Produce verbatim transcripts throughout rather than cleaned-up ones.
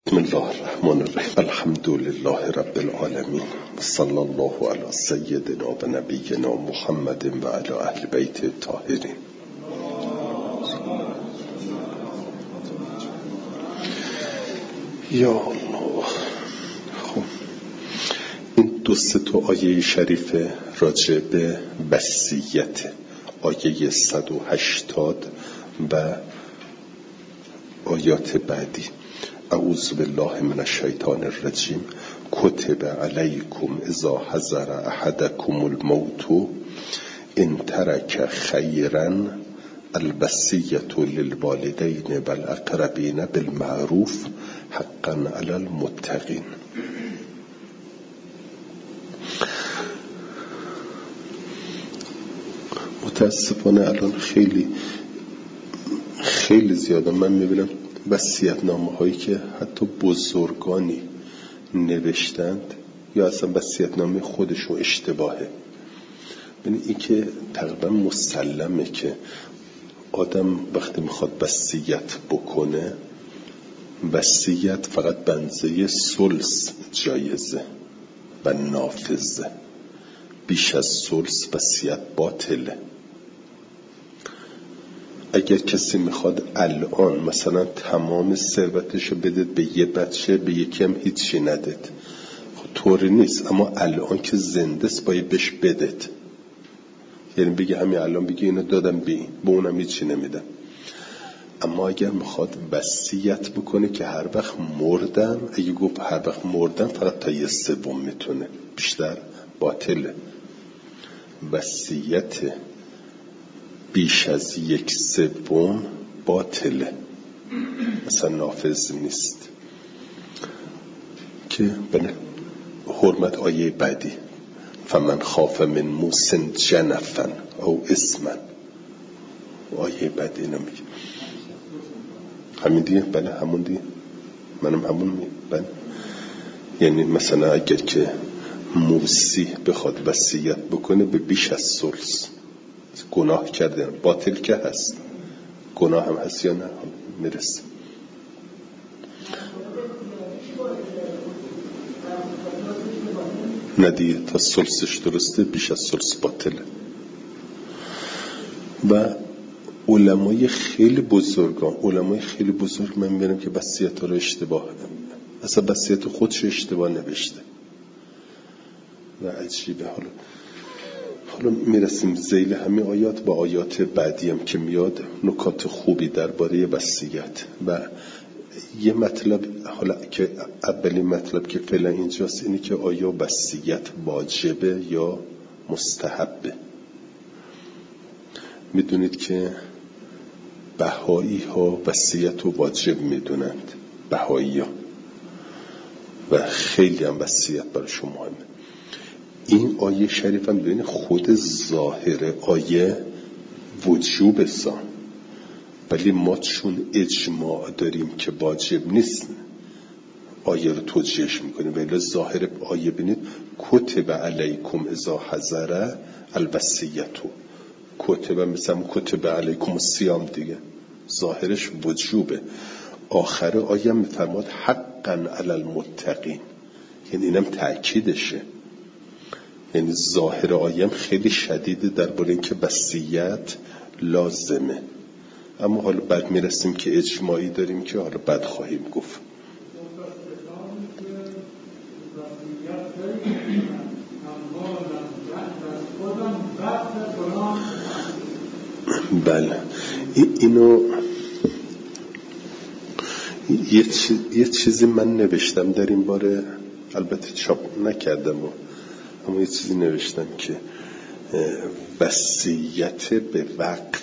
بسم الله الرحمن الرحیم الحمد لله رب العالمین صلی الله علی سیدنا و نبینا محمد و علی اهل بیت الطاهرین. یا الله. خب این دو سه تا آیه شریف راجع به وصیت، آیه صد و هشتاد و آیات بعدی. اعوذ بالله من الشیطان الرجیم. کتب علیکم اذا حضر احدکم الموت ان ترک خیرا الوصیة للوالدین والاقربین بالمعروف حقا علی المتقین. متاسفانه الان خیلی خیلی زیاده من میبینم وصیت‌نامه هایی که حتی بزرگانی نوشتند یا اصلا وصیت‌نامه خودشون اشتباهه. یعنی این که تقریبا مسلمه که آدم وقتی میخواد وصیت بکنه، وصیت فقط بنزه ثلث جایزه و نافذه. بیش از ثلث وصیت باطله. اگر کسی میخواد الان مثلا تمام ثروتشو بده به یه بچه، به یکی هم هیچی ندید، خب طوری نیست. اما الان که زنده است باید بهش بدید. یعنی بگه همین الان بگه اینو دادم به این، به اونم هیچی نمیدم. اما اگر میخواد وصیت بکنه که هر وقت مردم، اگه گفت هر وقت مردم فقط تا یه سوم میتونه، بیشتر باطله. وصیت بیش از یک سوم باطله، مثلا نافذ نیست. که به حرمت آیه بعدی فمن خاف من موص جنفا او اثما، آیه بعدی اینو میگه. همین دیگه، بله همون دیگه، منم همون میگه. بله یعنی مثلا اگر که موصی بخواد وصیت بکنه به بیش از ثلث، گناه کرده، باطل که هست، گناه هم هست یا نه میرسه. ندیه تا ثلثش درسته، بیش از ثلث باطله. و علمای خیلی بزرگان علمای خیلی بزرگ من میبینم که وصیت رو اشتباه، اصلا وصیت خودش اشتباه نوشته و عجیبه. حالا حالا میرسیم ذیل همین آیات با آیات بعدی هم که میاد نکات خوبی درباره وصیت. و یه مطلب، حالا که اولین مطلب که فعلا اینجاست اینه که آیا وصیت واجبه یا مستحبه. میدونید که بهایی ها وصیت رو واجب میدونند، بهایی ها، و خیلی هم وصیت براشون مهمه. این آیه شریف هم ببینید خود ظاهر آیه وجوب سان، ولی ما چون اجماع داریم که واجب نیست آیه رو توجیهش میکنیم. ولی ظاهر آیه ببینید کتب علیکم اذا حضر الوصیتو، کتب مثلا کتب علیکم الصیام دیگه، ظاهرش وجوبه. آخر آیه میفرماد حقا علی المتقین، یعنی اینم تأکیدشه. یعنی ظاهر آیه خیلی شدیده درباره اینکه وصیت لازمه. اما حالا بعد میرسیم که اجماعی داریم که حالا بعد خواهیم گفت. بله اینو یه, چیز، یه چیزی من نوشتم در این باره، البته چاپ نکردم، اما یه چیزی نوشتم که وصیت به وقف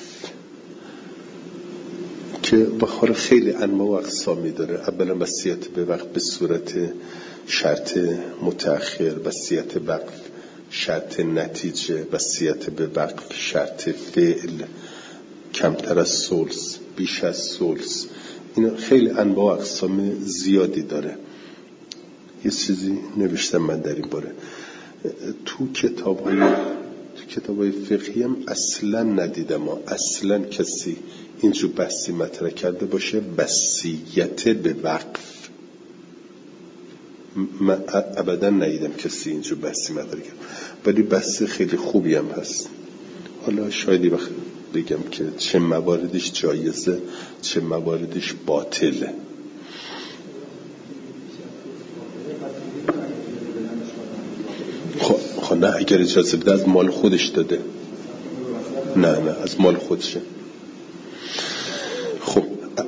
که بخار خیلی انواع و اقسامی داره. اولا وصیت به وقف به صورت شرط متأخر، وصیت وقف شرط نتیجه، وصیت به وقف شرط فعل، کمتر از ثلث، بیش از ثلث. این خیلی انواع و اقسام زیادی داره. یه چیزی نوشتم من در این باره. تو کتاب‌های تو کتاب‌های فقهی هم اصلا ندیدم، اصلا کسی اینجور بحثی مطرح کرده باشه وصیت به وقف. من ابدا ندیدم کسی اینجور بحثی مطرح کرد، ولی بحث خیلی خوبی هم هست. حالا شایدی وقت بگم که چه مواردش جایزه چه مواردش باطله. خب خب نه، اگر اجازه بده از مال خودش داده. نه نه از مال خودشه. خب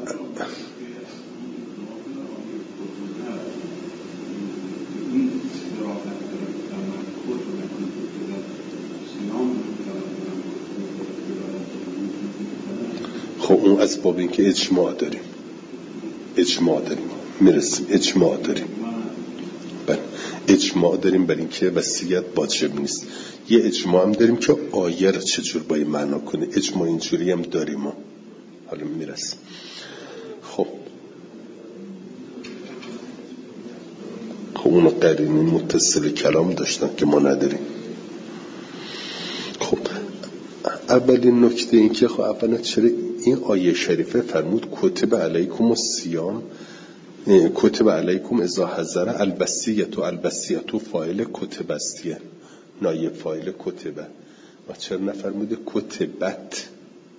خب اون از باب این که اجماع داریم اجماع داریم میرسیم اجماع داریم بله اجماع داریم بر این که وصیت واجب نیست. یه اجماع هم داریم که آیه رو چجور باید معنا کنه. اجماع اینجوری هم داریم ما. حالا میرسیم. خب خب اون قرینی متصل کلام داشتن که ما نداریم. خب اولین نکته این که خب اولا چرا این آیه شریفه فرمود کتب علیکم الصیام، کتب علیکم اذا حضر البسیۃ و البسیۃ فاعل کتب استیه، نایب فاعل کتبه، و چرا نفرموده کتبت؟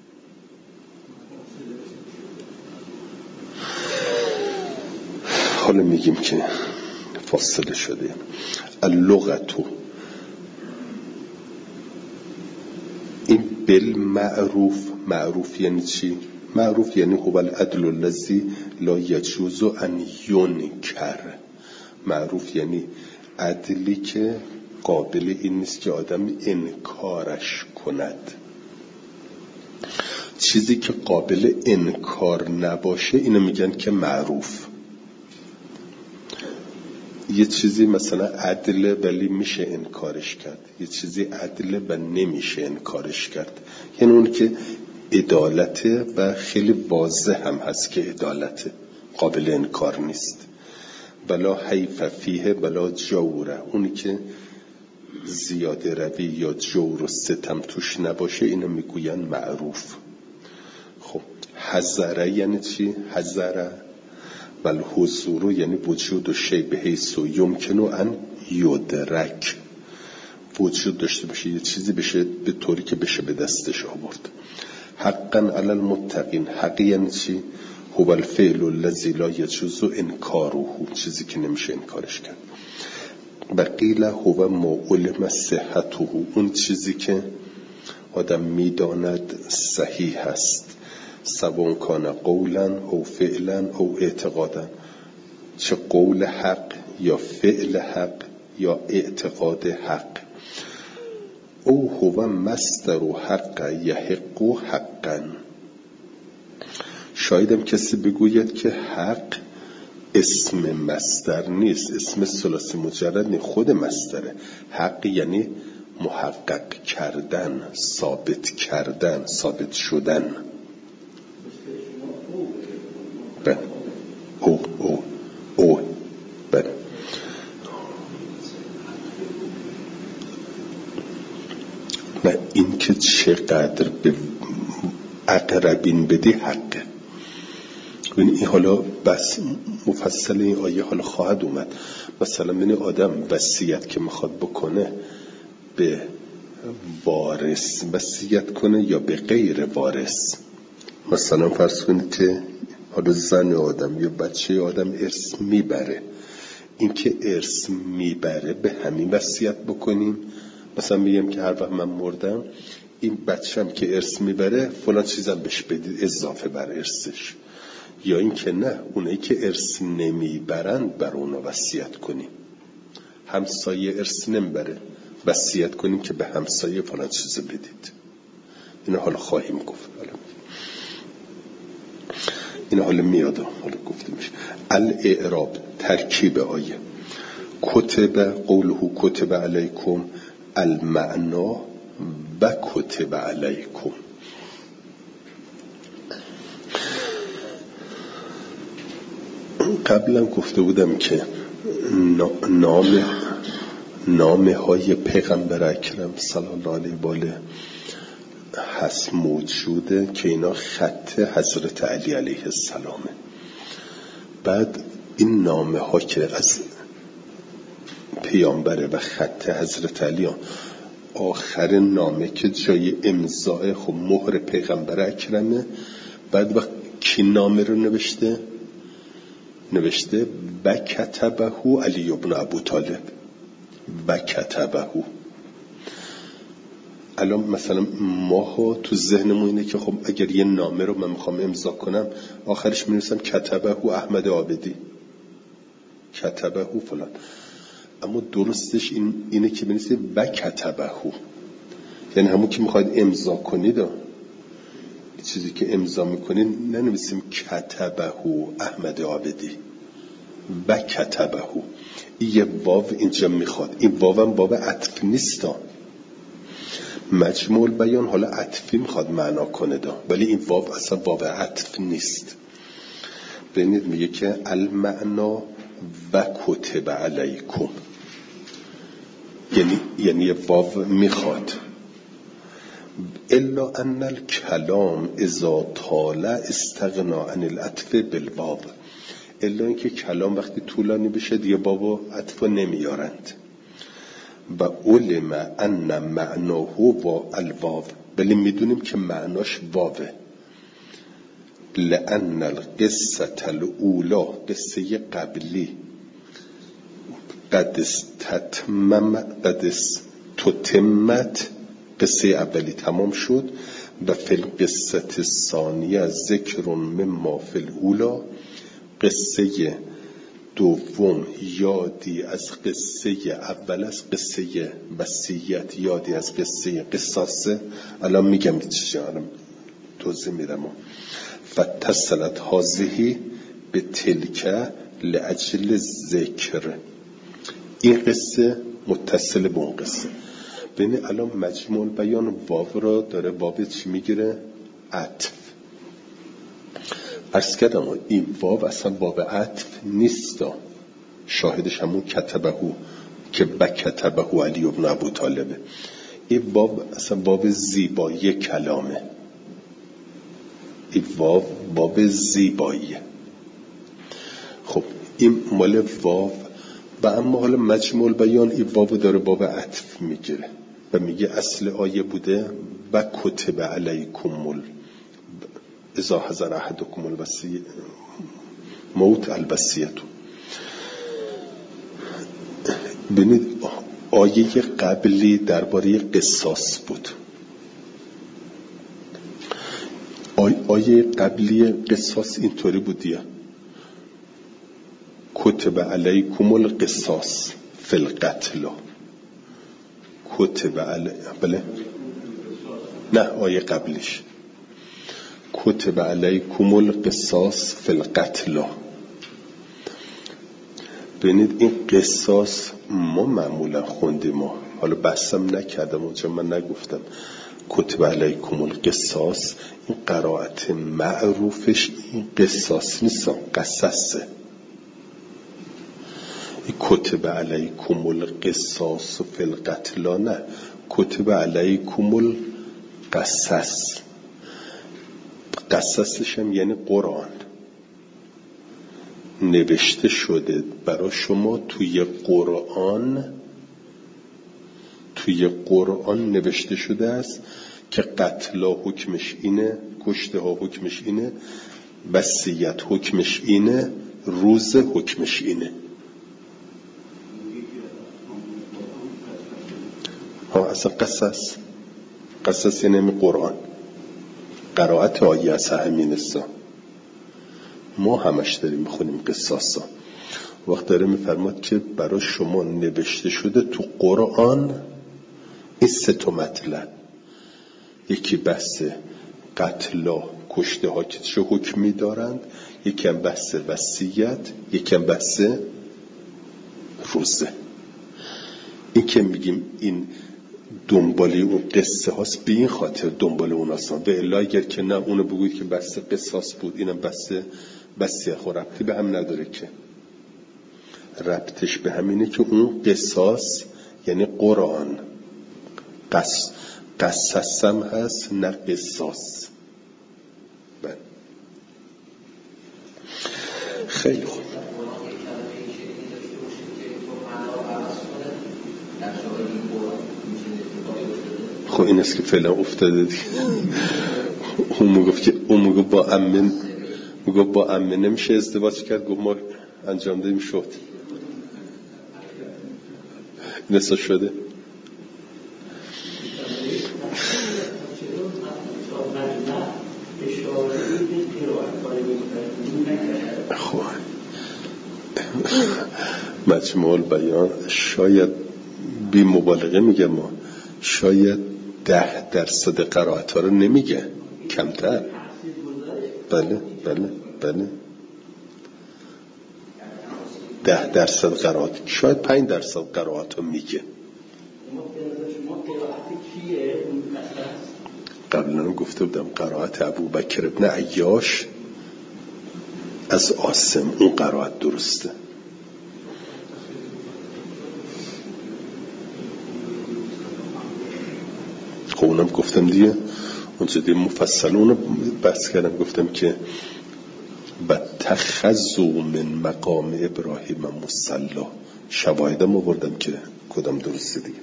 حالا میگیم که فاصله شده. اللغتو این بالمعروف، معروف یعنی چی؟ معروف یعنی هو العدل الذی لا یجوز ان ینکر. معروف یعنی عدلی که قابل این نیست که آدم انکارش کند. چیزی که قابل انکار نباشه اینو میگن که معروف. یه چیزی مثلا عدله ولی میشه انکارش کرد، یه چیزی عدله و نمیشه انکارش کرد، یعنی اون که عدالته و خیلی واضح هم هست که عدالته، قابل انکار نیست. بلا حیف فیه بلا جوره، اونی که زیاده روی یا جور و ستم توش نباشه اینو میگوین معروف. خب حضره یعنی چی؟ حضره بل حضور یعنی وجود و شی به حیث و یمکنو ان یدرک، وجود داشته باشه، یه چیزی بشه به طوری که بشه به دستش آورد. حقا علی المتقین، حقی یعنی چی؟ هو الفعل الذی لا یجوز انکاره، چیزی که نمیشه انکارش کرد. بقیل هو ما علم صحته، اون چیزی که آدم میداند صحیح هست، سواء کان قولا او فعلا او اعتقادا، چه قول حق یا فعل حق یا اعتقاد حق. او هو مصدر حق یحق حقا. شایدم کسی بگوید که حق اسم مصدر نیست، اسم ثلاثی مجرد نیست، خود مصدره. حق یعنی محقق کردن، ثابت کردن، ثابت شدن. بله او او او بله نه این که چقدر به اقربین بدی حقه. این حالا بس مفصل این آیه حالا خواهد اومد. مثلا من آدم وصیت که میخواد بکنه به وارث وصیت کنه یا به غیر وارث. مثلا فرض کنید که حالا زن آدم یا بچه آدم ارث میبره، این که ارث میبره به همین وصیت بکنیم. مثلا میگم که هر وقت من مردم این بچه‌م که ارث میبره فلان چیزم بهش بدید اضافه بر ارثش، یا این که نه اونایی که ارث نمیبرند بر اونا وصیت کنیم. همسایه ارث نمیبره وصیت کنیم که به همسایه فلان چیز بدید. اینا حالا خواهیم گفت. حالا این حالا میاد حالا گفته میشه. الاعراب ترکیب آیه کتب قوله کتب علیکم المعنا و کتب علیکم. قبلا گفته بودم که نام نامه های پیغمبر اکرم صلی الله علیه و آله هست موجوده که اینا خط حضرت علی علیه السلامه. بعد این نامه ها که از پیامبره و خط حضرت علی آخر نامه که جای امضای خب مهر پیغمبر اکرمه. بعد وقت کی نامه رو نوشته؟ نوشته و کتبه علی ابن ابو طالب و کتبه. الان مثلا ما تو ذهنمون اینه که خب اگر یه نامه رو من میخوام امضا کنم آخرش می‌نویسم کتبه احمد عابدی، کتبه فلان. اما درستش این اینه که بنویسید و کتبه، یعنی همون که میخواید امضا کنید چیزی که امضا میکنید ننویسیم کتبه احمد عابدی و کتبه. این یه واو اینجا میخواد. این واو هم واو عطف نیست. مجموع البیان حالا عطفی میخواد معنا کنه دا، ولی این واو اصلا واو عطف نیست. ببینید میگه که المعنا و کتب علیکم، یعنی یعنی واو میخواد. الا ان الکلام اذا طال استغنا عن العطف بالواو، الا اینکه کلام وقتی طولانی بشه دیگه واو عطف نمیارند. و علم ان معناه و الواو، ولی میدونیم که معناش واوه. لأن القصة الاولا، قصه قبلی قد استتمم قد استتمت، قصه اولی تمام شد. و فی القصة الثانیه ذکر مما فی الاولا، قصه دوم یادی از قصه اول، از قصه وصیت یادی از قصه قصاصه. الان میگم چیزی الان توضیح میدم. فتصلت هذه به تلک لاجل ذکر، این قصه متصل به اون قصه. ببین الان مجموع بیان واو را داره، واو چی میگیره؟ عطف. عرض کردم این واو اصلا واو عطف نیست، شاهدش همون کتبه که با کتبه علی ابن ابو طالبه. این واو اصلا واو زیبایی کلامه، این واو واو زیباییه. خب این مال واو. و اما حالا مجموع بیان این واو داره واو عطف میگیره و میگه اصل آیه بوده و کتب علیکم اذا حضر احدکم الوصیه موت الوصیه. ببینید آیه قبلی درباره قصاص بود. آیه قبلی قصاص اینطوری بودیه کتب علیکم القصاص فی القتل. کتب علی بله نه آیه قبلیش کتب علیکم القصاص فی القتل. ببینید این قصاص ما معمولا خوندیم، ما حالا بحثم نکردم اونجا، من نگفتم کتب علیکم القصاص. این قرائت معروفش این قصاص نیست، قصصه. این کتب علیکم القصاص فی القتل نه، کتب علیکم القصص. قصصش هم یعنی قرآن نوشته شده برای شما. توی قرآن توی قرآن نوشته شده است که قتل ها حکمش اینه، کشته ها حکمش اینه، وصیت حکمش اینه، روز حکمش اینه. ها اصلا قصص قصص یعنی قرآن. قرائت آیه از همین است. ما همش داریم میخونیم قصاصا. وقت داره میفرماد که برای شما نوشته شده تو قرآن این سه تا مطلب. یکی بحث قتلا، کشته ها که چه حکمی دارند، یکی هم بحث وصیت، یکی هم بحث روزه. این که میگیم این دنبالی اون قصه هاست به این خاطر دنبال اون هستن. و الا اگر که نه اونو بگوید که بحث قصاص بود اینم بحث وصیت، خب ربطی به هم نداره که. ربطش به همینه که اون قصاص یعنی قرآن، قص قصصم هست نه قصاص. بله خیلی خوب. خب این است که فعلا افتاده دیگه. اون میگفت که اون میگفت با امن میگفت با امن نمیشه ازدواج کرد، گفت ما انجام دادیم شد. نسا شده. خب مجموع البیان شاید بی مبالغه میگه، ما شاید ده درصد قرائت ها رو نمیگه، کمتر. بله بله بله ده درصد قرائت، شاید پنج درصد قرائت ها میگه. قبلا گفته بودم قرائت ابوبکر ابن عیاش از عاصم، اون قرائت درسته. خب اونم گفتم دیگه، اونجا دیگه مفصل اونو بحث کردم، گفتم که بتخذوا من مقام ابراهیم مصلا، شواهدم آوردم که کدام درسته دیگه.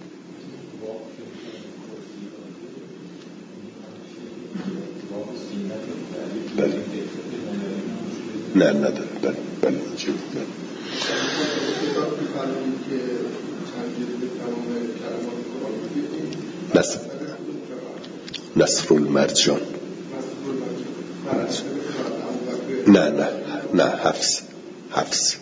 بله نه نداره. بله بله چی بله. نصر نصر المرجان نه نه نه حفظ حفظ.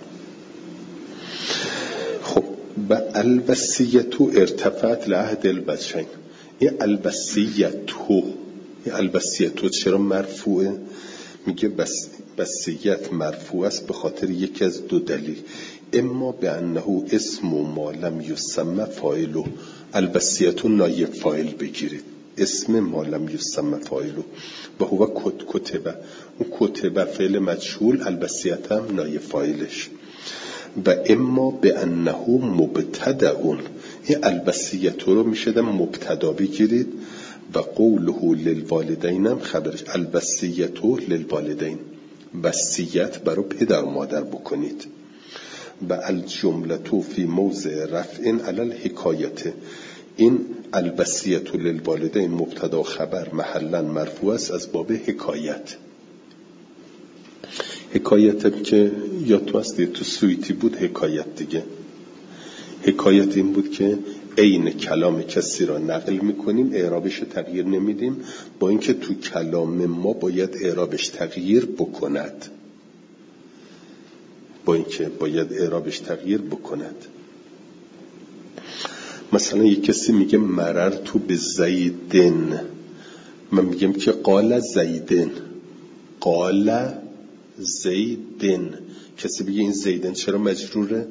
خب با الوصیتو ارتفعت لعهد البچین، این الوصیتو این الوصیتو چرا مرفوعه؟ میگه بس وصیت مرفوع است به خاطر یکی از دو دلیل. اما به انه اسم و ما لم یسمى فاعله، الوصیتو نایب فاعل بگیرید، اسم ما لم یسمى فاعله و هو کتبه، اون کتبه فعل مجهول، الوصیت هم نایب فاعلش. و اما به انه مبتدأ، این الوصیتو رو میشه مبتدا بگیرید و قوله للوالدین هم خبرش، الوصیتو للوالدین، وصیت برای پدر و مادر بکنید. و الجملتو فی موضع رفع علی الحکایت، این الوصیتو للوالدین مبتدا خبر محلا مرفوع است از باب حکایت. حکایت که یا تو هستی تو سویتی بود حکایت دیگه. حکایت این بود که عین کلام کسی را نقل میکنیم، اعرابش تغییر نمیدیم، با اینکه تو کلام ما باید اعرابش تغییر بکند، با اینکه باید اعرابش تغییر بکند. مثلا یک کسی میگه مررتو به زیدن، من میگم که قال زیدن، قال زیدن، کسی بگه این زیدن چرا مجروره؟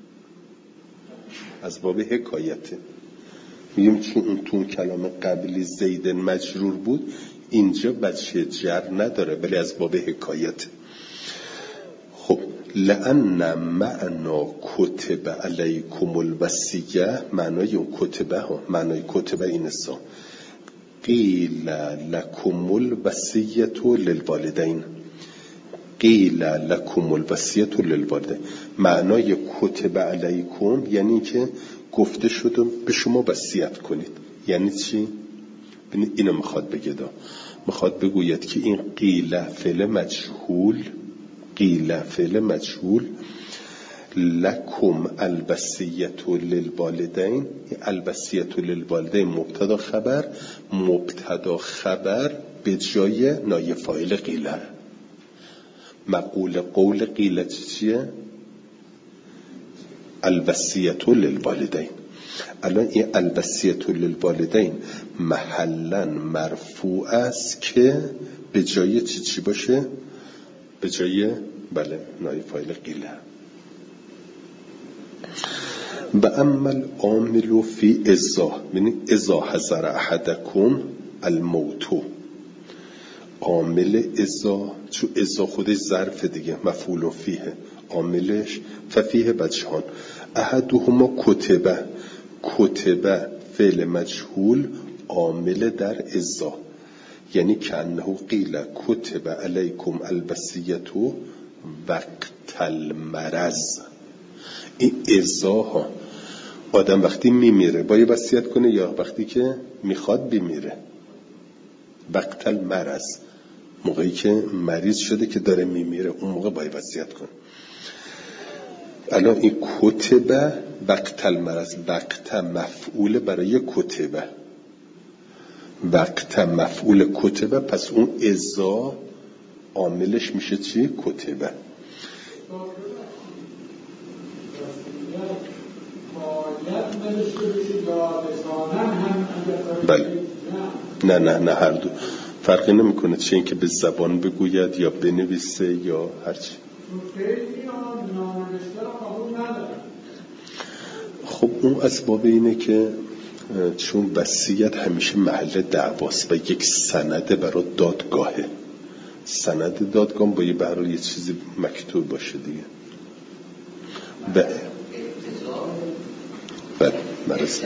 از باب حکایته. میگیم چون اون تو کلام قبلی زیدن مجرور بود، اینجا بچه جر نداره ولی از باب حکایته. خب لأن معنا کتب علیکم الوصیه، معنای اون کتبه ها، معنای کتبه این است قیل لکم الوصیه للوالدین، قیل لکم الوصیه للوالدین، معنای کتب علیکم یعنی که گفته شده به شما وصیت کنید. یعنی چی؟ ببینید اینو میخواد بگه دا، میخواد بگوید که این قیل فعل مجهول، قیل فعل مجهول، لکم الوصیه للوالدین، الوصیه للوالدین مبتدا خبر، مبتدا خبر به جای نایب فاعل قیله. مقول قول قیله چیه؟ الوصیه للوالدین. الان این الوصیه للوالدین محلا مرفوع است که به جای چی چی باشه؟ به جای بله نایب فاعل قیله. و اما العامل فی اذا، یعنی اذا حضر احدکم الموت، عامل اذا، چون اذا خودش ظرف دیگه مفعول فیه، عاملش ففیه بجهان، احدهما کتبه، کتبه فعل مجهول عامل در اذا، یعنی که انه قیل کتب علیکم الوصیه وقت المرض. این اذا ها آدم وقتی میمیره باید وصیت کنه یا وقتی که میخواد بمیره؟ وقت المرض، موقعی که مریض شده که داره میمیره اون موقع باید وصیت کنه. الان این کتبه وقت المرض، وقت مفعول برای کتبه، وقت مفعول کتبه، پس اون ازا عاملش میشه چی؟ کتبه. بله، نه نه نه هر دو فرقی نمیکنه، چه اینکه به زبان بگوید یا بنویسه یا هرچی. خب اون اسباب اینه که چون وصیت همیشه محل دعواست و یک سند برای دادگاهه، سند دادگاه باید برای یه چیزی مکتوب باشه دیگه. بله بله مرسه.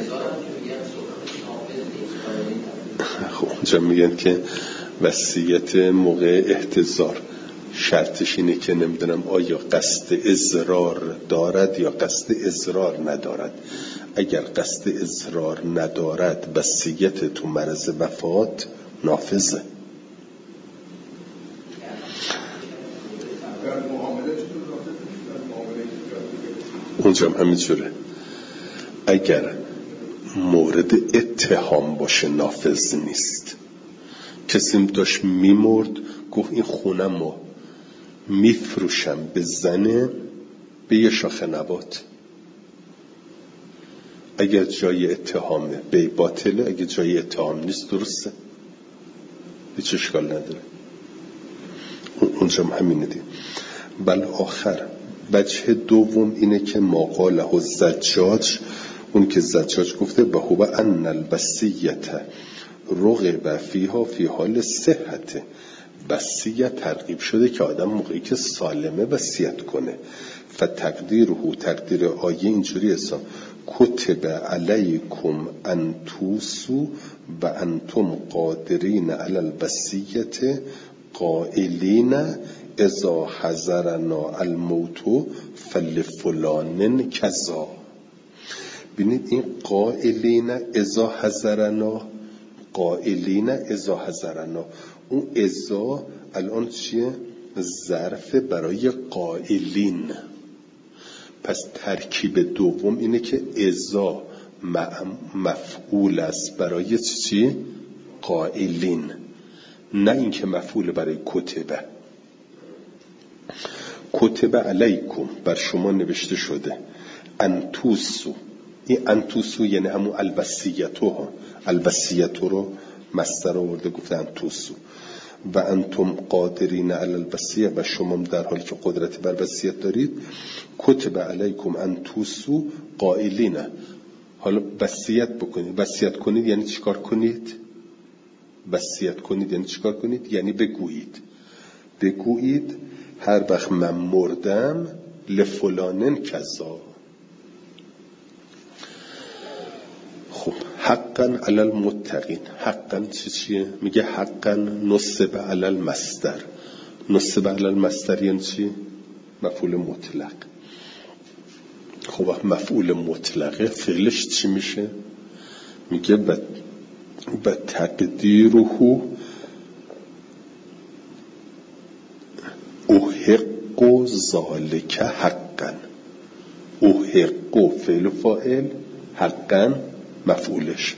خب اونجا میگن که وصیت موقع احتضار شرطش اینه که نمیدونم آیا قصد اضرار دارد یا قصد اضرار ندارد. اگر قصد اضرار ندارد وصیت تو مرض وفات نافذه. اونجا هم همینجوره. اگر مورد اتهام باشه نافذ نیست. کسی داشت میمرد گفت این خونمو میفروشم به زنه به یه شاخه نبات، اگر جای اتهامه به باطله، اگر جای اتهام نیست درسته، هیچ اشکال نداره. اونجا هم همینه دی. بل آخر وجه دوم اینه که ما قاله زجاج، اون که زجاج گفته به هو ان الوصیت رغب فیها فی حال صحت، وصیت ترغیب شده که آدم موقعی که سالمه وصیت کنه. فتقدیره، تقدیر آیه اینجوری هست: کتب علیکم ان توصوا و انتم قادرین علی الوصیت قائلین اذا حضرنا الموت فلفلان کذا. ببینید این قائلین اذا حضرنا، قائلین اذا حضرنا، اون اذا الان چیه؟ ظرف برای قائلین. پس ترکیب دوم اینه که اذا مفعول است برای چی؟ قائلین، نه اینکه مفعول برای کتبه. کتبه علیکم، بر شما نوشته شده، انتوسو، این انتوسو یعنی همون الوصیتو ها، الوصیتو رو مصدر آورده گفته انتوسو. و انتم قادرین علی الوصیه، و شما در حالی که قدرت بر وصیت دارید، کتب علیکم انتوسو قائلین. حالا وصیت بکنید، وصیت کنید یعنی چیکار کنید؟ وصیت کنید یعنی چیکار کنید؟ یعنی بگویید، بگویید هر وقت من مردم لفلانن کذا. خب حقا علی المتقین، حقا چی چیه؟ میگه حقا نصب علی المصدر. نصب علی المصدر یعنی چی؟ مفعول مطلق. خب مفعول مطلقه فعلش چی میشه؟ میگه و و تقدیره احق ذالک حقا. احق فعل فاعل، حقا مفعولش.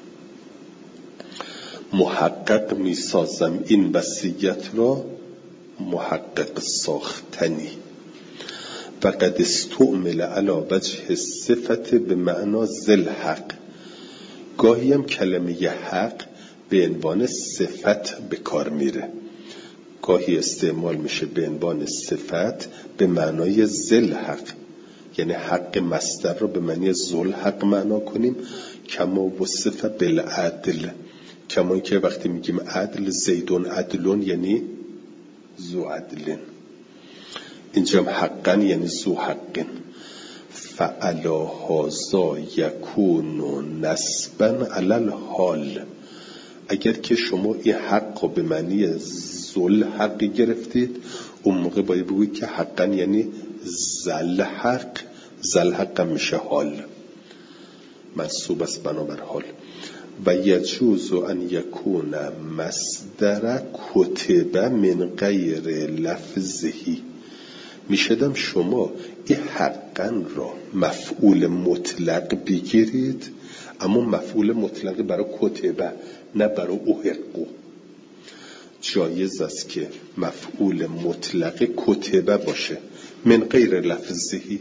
محقق میسازم این وصیت را، محقق ساختنی. و قد استعمل علی وجه صفت به معنا ذل حق. گاهی هم کلمه حق به عنوان صفت به کار میره، گاهی استعمال میشه به عنوان صفت به معنای ذل حق، یعنی حق مصدر رو به معنی ذل حق معنا کنیم. کما وصف بالعدل، کما که وقتی میگیم عدل، زیدون عدلون یعنی ذو عدلن، اینجا حقا یعنی ذو حقن. فعلا هذا یکون نسبا علی الحال. اگر که شما این حق رو به معنی ذل حقی گرفتید، اون موقع باید بگوید که حقا یعنی ذل حق، ذل حق میشه حال. منصوب است بنابر حال. و یجوز ان یکون مصدر کتب من غیر لفظهی. میشدم شما این حقا را مفعول مطلق بگیرید، اما مفعول مطلق برای کتبه نه برای احقو. جایز است که مفعول مطلق کتبه باشه من غیر لفظهی،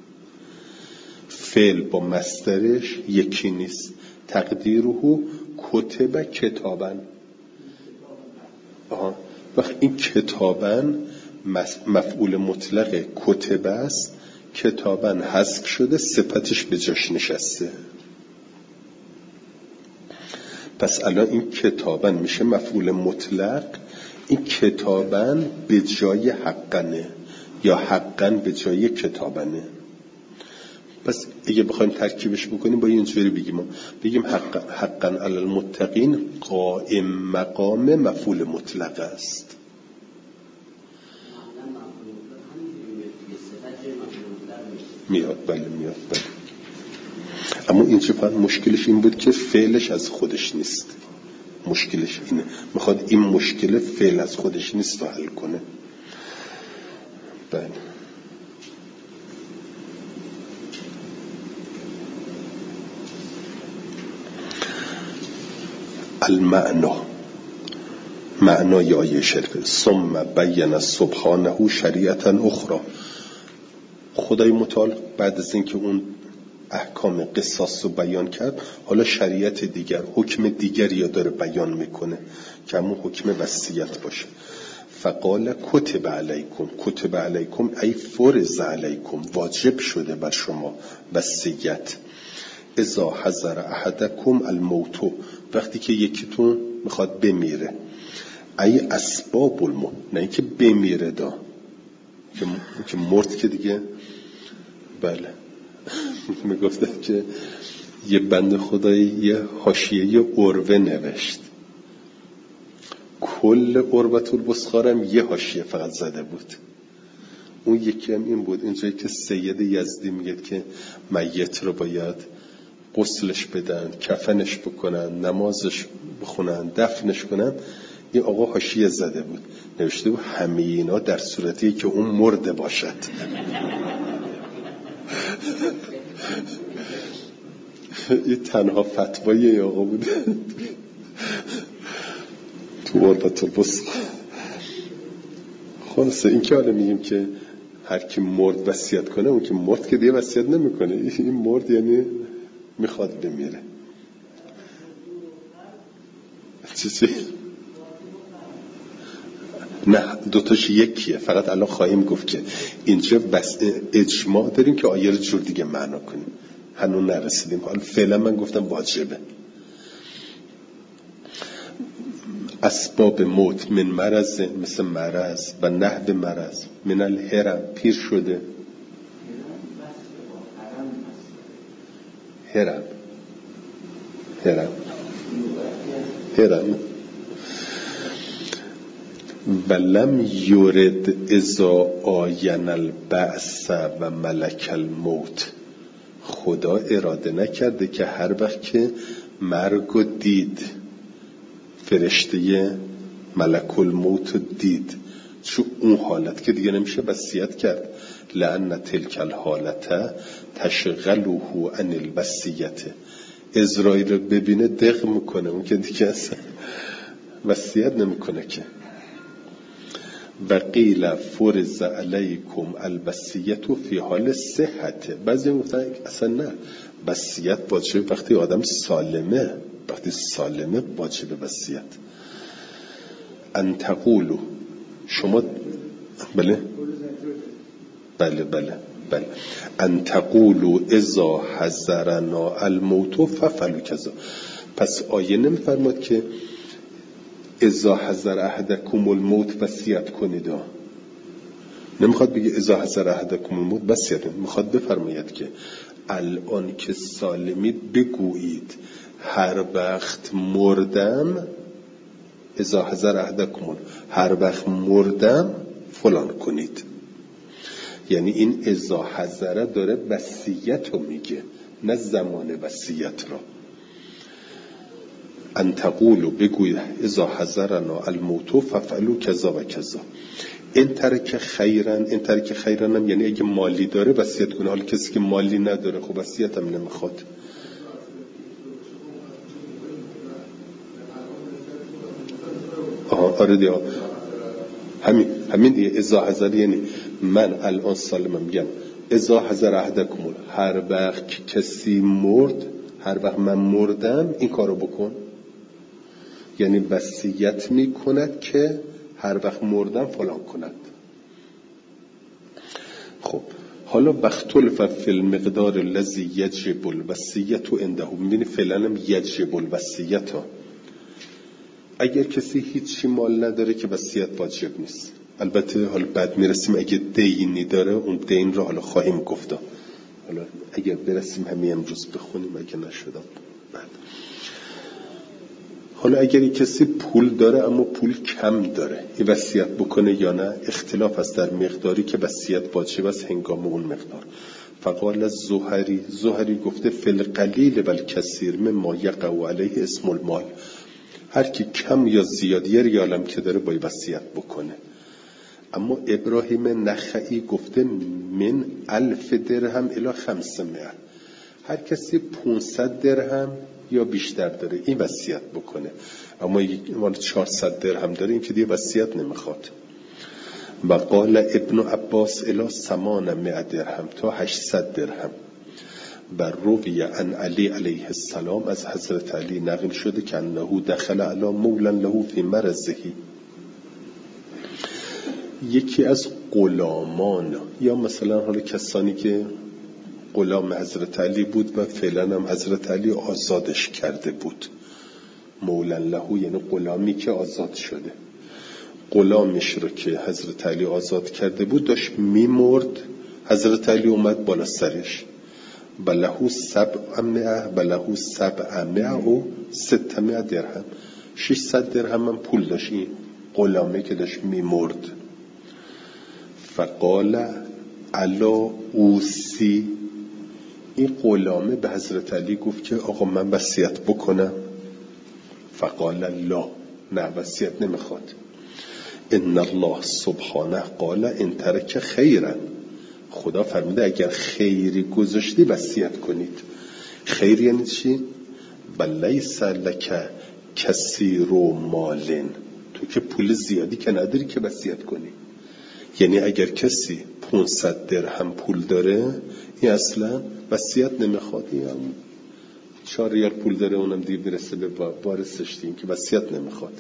فعل با مصدرش یکی نیست. تقدیره کتبه کتابن. آها، وقت این کتابن مفعول مطلق کتبه است، کتابن حذف شده، صفتش به جاش نشسته. پس الان این کتابن میشه مفعول مطلق، این کتابن به جای حقنه یا حقن به جای کتابنه. پس اگه بخوایم ترکیبش بکنیم با اینجوری بگیم بگیم حق حقا علی المتقین قائم مقام مفعول مطلق است. میاد بله میاد بله. اما اینجا فقط مشکلش این بود که فعلش از خودش نیست. مشکلش اینه، میخواد این مشکل فعل از خودش نیست رو حل کنه. بله. المعنا، معنای آیه شریفه. ثم بین سبحانه شریعتا اخرى. خدای متعال بعد از اینکه اون احکام قصاص رو بیان کرد، حالا شریعت دیگر، حکم دیگری داره بیان میکنه که همون حکم وصیت باشه. فقال کتب علیکم، کتب علیکم ای فرض علیکم، واجب شده بر شما وصیت. اذا حضر احدکم الموت، وقتی که یکیتون میخواد بمیره. ای اسباب الموت، نه اینکه بمیره دا که مرد که دیگه. بله میگفتن که یه بند خدایی یه حاشیه عروه نوشت، کل عروة البسخارم یه حاشیه فقط زده بود. اون یکی هم این بود، اینجایی که سید یزدی میگه که میت رو باید غسلش بدن، کفنش بکنن، نمازش بخونن، دفنش کنن. این آقا حاشیه زده بود، نوشته بود همه اینا در صورتی که اون مرده باشد. این تنها فتوای آقا بود تو عروة البسخار. خلاصه این که حالا میگیم که هر کی مرد وصیت کنه، اون که مرد که دیگه وصیت نمیکنه. این مرد یعنی میخواد بمیره. چیزی نه دوتاش یکیه، فقط الان خواهیم گفت که اینجا بس اجماع داریم که آیه رو جور دیگه معنا کنیم، هنوز نرسیدیم. حالا فعلا من گفتم واجبه. اسباب موت من مرض، مثل مرض و نحو مرض، من الهرم، پیر شده. هرم هرم هرم ولم یورد اذا آین البعث و ملک الموت. خدا اراده نکرده که هر وقت که مرگ و دید، فرشته ملک الموت دید، چون اون حالت که دیگه نمیشه وصیت کرد. لأن تلک الحالت تشغله عن الوصیت. اسرائیل رو ببینه دق میکنه، اون که دیگه اصلا وصیت نمیکنه که. و قیل فرض علیکم الوصیت فی حال صحت. بعضی میگفتن اصلا نه، وصیت واجب وقتی آدم سالمه، وقتی سالمه واجب وصیت. ان تقولوا، شما بله بله بله بله ان تقولوا اذا حضرنا الموت ففعلوا کذا. پس آیه نمیفرماد که اذا حضر احدکم الموت وصیت کنید، نمیخواد بگه اذا حضر احدکم الموت وصیت کنید، میخواد بفرماید که الان که سالمید بگویید هر وقت مردم، اذا حضر احدکم، هر وقت مردم فلان کنید. یعنی این اذا حضره داره وصیت رو میگه، نه زمان وصیت را. ان تقولوا بگوید اذا حضرنا الموت ففعلوا کذا و کذا. این ترک خیرن، این ترک خیرن هم یعنی اگه مالی داره وصیت کنه. حالا کسی که مالی نداره خب وصیت هم نمیخواد. آها آره دیگه همین همین دیگه. اذا حضر یعنی من الان سالمم، میگم اذا حضر احدکم، هر وقت که کسی مرد، هر وقت من مردم این کارو بکن. یعنی وصیت میکند که هر وقت مردم فلان کند. خب حالا بختلف فی المقدار الذی یجب الوصیة عنده. میبینی فعلا هم یجب الوصیة ها. اگر کسی هیچی مال نداره که وصیت واجب نیست. البته حالا بعد میرسیم اگه دینی داره اون دین رو حالا خواهیم گفتا. حالا اگر برسیم همین امروز بخونیم، اگه نشدم بعد. حالا اگر کسی پول داره اما پول کم داره، این وصیت بکنه یا نه؟ اختلاف است در مقداری که وصیت واجب است هنگام اون مقدار. فقال الزهری، زهری گفته فی القلیل و الکثیر مما یقع علیه اسم المال. هر کی کم یا زیاد یه ریالم که داره باید وصیت بکنه. اما ابراهیم نخعی گفته من الف درهم الی خمسمائه. هر کسی پانصد درهم یا بیشتر داره این وصیت بکنه. اما مال چهارصد درهم داره این که دیگه وصیت نمیخواد. و قال ابن عباس الی ثمانمائه درهم، تا هشتصد درهم. و روی عن علی علیه السلام، از حضرت علی نقل شده که انه دخل علی مولا له فی مرضه. یکی از غلامان یا مثلا حالا کسانی که غلام حضرت علی بود و فعلا هم حضرت علی آزادش کرده بود، مولا له یعنی غلامی که آزاد شده. غلامش رو که حضرت علی آزاد کرده بود داشت میمرد، حضرت علی اومد بالا سرش. بلهو سبعمائه بلهو سبعمائه و ستمائه درهم، ششصد درهم هم پول داشت این غلامی که داشت میمرد. فقال الا اوسی، این غلامه به حضرت علی گفت که آقا من وصیت بکنم. فقال لا، نه وصیت نمیخواد. ان الله سبحانه قال ان ترک خیرا، خدا فرموده اگر خیری گذاشتی وصیت کنید. خیر یعنی چی؟ بل لیس لک کثیر مال، تو که پول زیادی که نداری که وصیت کنی. یعنی اگر کسی پانصد درهم پول داره این اصلا وصیت نمیخواد. یا چهار ریال پول داره اونم دیگه برسه به وارثش دیگه که وصیت نمیخواد.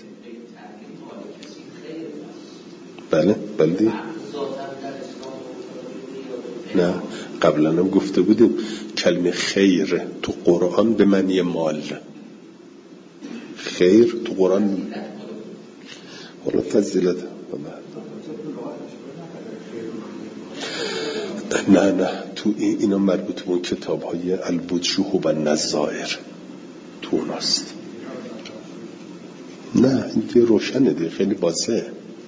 بله بله نه قبلا هم گفته بودیم کلمه خیر تو قرآن به معنی مال. خیر تو قرآن حالا فضیلت نه نه تو اینا مربوط به اون کتاب های الوجوه و نظائر تو اوناست. نه این که روشنه دیگه، خیلی واضحه.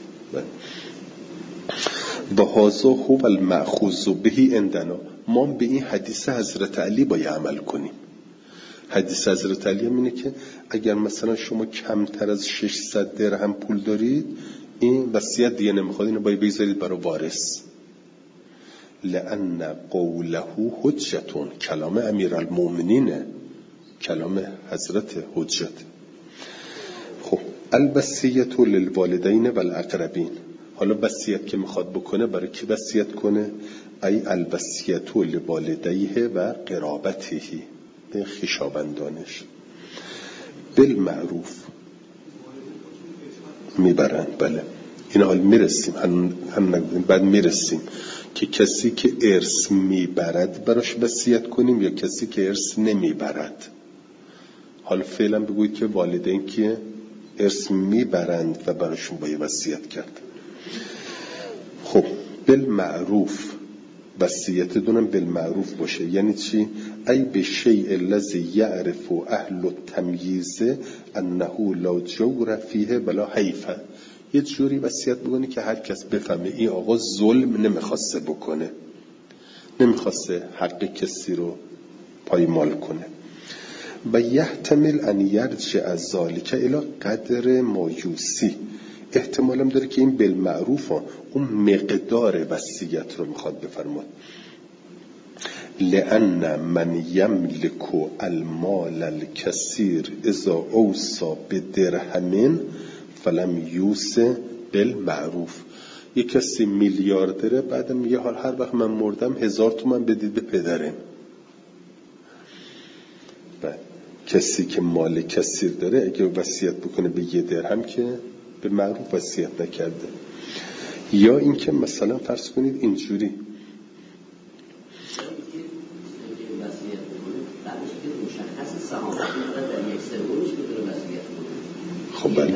و هذا هو المأخوذ به عندنا، ما به این حدیث حضرت علی باید عمل کنیم. حدیث حضرت علی هم اینه که اگر مثلا شما کمتر از ششصد درهم پول دارید این وصیت دیگه نمیخواد، اینو باید بگذارید برای وارث. لأن قوله حجتون، کلام امیرالمومنین، کلام حضرت حجت. خب الوصیة للوالدین والاقربین، حالا وصیت که میخواد بکنه برای کی وصیت کنه؟ ای الوصیة لوالدیه و قرابته، به خویشاوندانش. بالمعروف میبرن. بله این حال میرسیم هم, هم نگویم بعد میرسیم که کسی که ارث میبرد براش وصیت کنیم یا کسی که ارث نمیبرد. حالا فعلا بگوید که والدین که ارث میبرند و براشون باید وصیت کرد. خب بالمعروف، وصیت دونم بالمعروف باشه. یعنی چی؟ ای به شیء الذی یعرف اهل التمییز انه لا جور فیه ولا حیف. یه جوری وصیت بکنی که هر کس بفهمه این آقا ظلم نمیخواسته بکنه، نمیخواسته حق کسی رو پایمال کنه. و یحتمل ان یرجع از ذالک الی قدر ما یوصی، احتمالم داره که این بالمعروف اون مقدار وصیت رو میخواد بفرماد. لأن من یملک المال الکثیر اذا اوصى بدرهم فلم یوص بالمعروف. یک کسی میلیاردره بعدم میگه حال هر وقت من مردم هزار تومن بدید به پدرم. و کسی که مال کثیر داره اگه وصیت بکنه به یه درهم که به معروف وصیت نکرده. یا اینکه مثلا فرض کنید اینجوری خب بله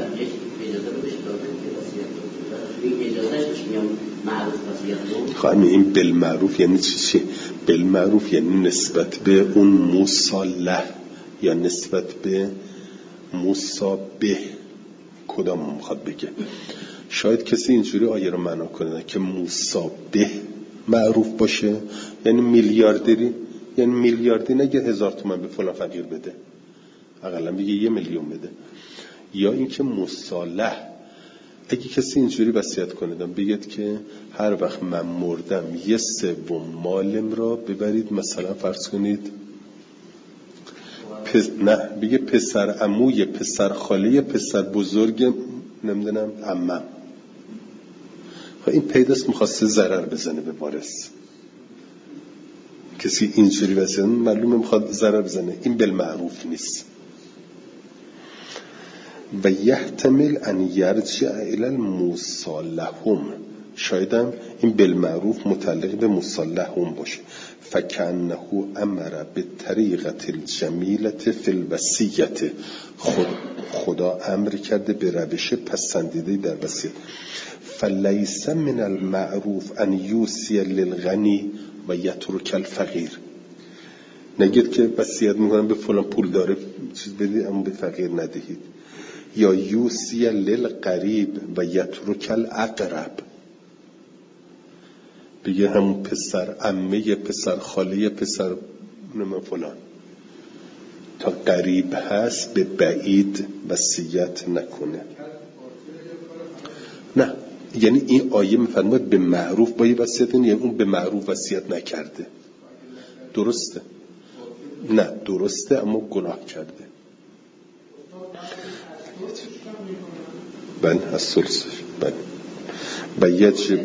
خب این بالمعروف یعنی چی؟ بالمعروف یعنی نسبت به اون مصالح یا نسبت به مصابه. کدام میخواد بگه؟ شاید کسی اینجوری آیه رو معنا کنه که مصابه معروف باشه یعنی میلیاردری، یعنی میلیاردی نگه هزار تومن به فلان فقیر بده، اقلا بگه یه میلیون بده. یا اینکه مصالح، اگه کسی اینجوری وصیت کنه بگید که هر وقت من مردم یه سوم مالم را ببرید مثلا فرض کنید پس... نه بگه پسر عموی پسر خاله پسر بزرگ نمیدونم عمم. خب این پیداست میخواسته ضرر بزنه به وارث. کسی اینجوری وصیت معلومه میخواد ضرر بزنه، این بالمعروف نیست. و یحتمل ان یرجع الی المصالحهم، شایدم این بالمعروف متعلق به مصالحهم باشه. فکأنه امر بالطریقة الجمیلة فی الوصیة، خود خدا امر کرده به روش پسندیده در وصیت. فلیس من المعروف ان یوصی للغنی و یترک الفقیر. نگید که وصیت میکنم به فلان پول داره چیز بدید اما به فقیر ندهید. یا یوصی للقریب و یترک الاقرب، بگه همون پسر عمه پسر خاله پسر نمه فلان تا قریب هست به بعید وصیت نکنه. نه یعنی این آیه میفرماید به معروف باید وصیت کنه، یعنی اون به معروف وصیت نکرده. درسته؟ نه درسته اما گناه کرده. بله از سلسش بله و یجب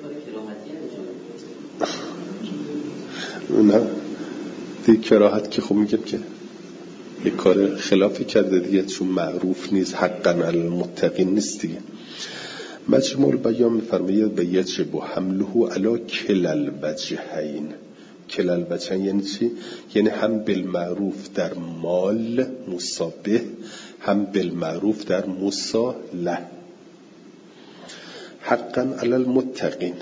نه دیگه کراهت که خب میگم که یک کار خلافی کرده دیگه، چون معروف نیست، حقا علی المتقین نیست دیگه. مجموع البیان میفرماید به یجب حمله علی کل الوجهین. کل الوجهین یعنی چی؟ یعنی هم بالمعروف در مال مصابه، هم بالمعروف در مصالح. حقا علی المتقین،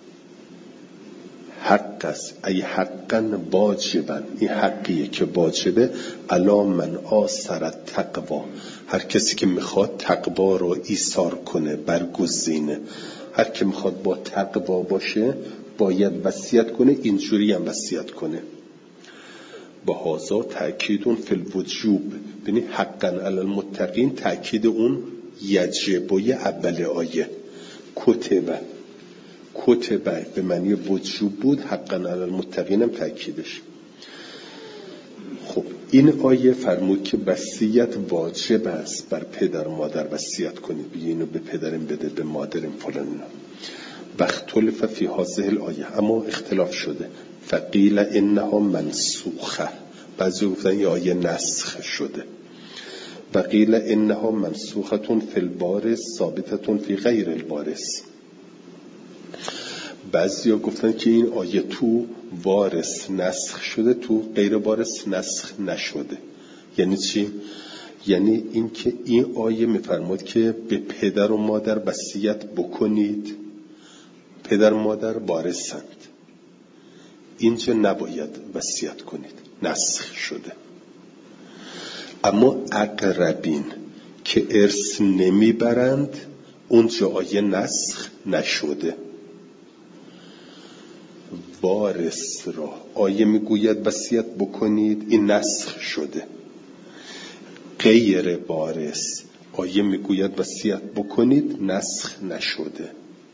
حق است ای حقا واجبا، این حقیه که واجبه. علی من آثر تقوا، هر کسی که میخواد تقوا رو ایثار کنه برگزینه. هر که میخواد با تقوا باشه باید وصیت کنه، اینجوری هم وصیت کنه. با هازا تأکیدون فی الوجوب، ببینید حقا علی المتقین تأکید اون یجبوی اول آیه. کتبه کتبه به معنی وجوب بود، حقا علی المتقین هم تأکیدش. خب این آیه فرمود که وصیت واجب است بر پدر و مادر وصیت کنید، بگید اینو به پدرم بده به مادرم فلان. واختلف فی هذه الآیه، اما اختلاف شده. فقیل انها منسوخه، بعضی گفتن این آیه نسخ شده. وقیل انها منسوختون فی الوارث ثابتتون فی غیر الوارث. بعضی ها گفتن که این آیه تو وارث نسخ شده، تو غیر وارث نسخ نشده. یعنی چی؟ یعنی این که این آیه میفرماد که به پدر و مادر وصیت بکنید، پدر و مادر وارثند، اینجا نباید وصیت کنید، نسخ شده. اما اقربین که ارث نمیبرند اونجا آیه نسخ نشده. وارث را آیه میگوید وصیت بکنید، این نسخ شده. غیر وارث آیه میگوید وصیت بکنید، نسخ نشده.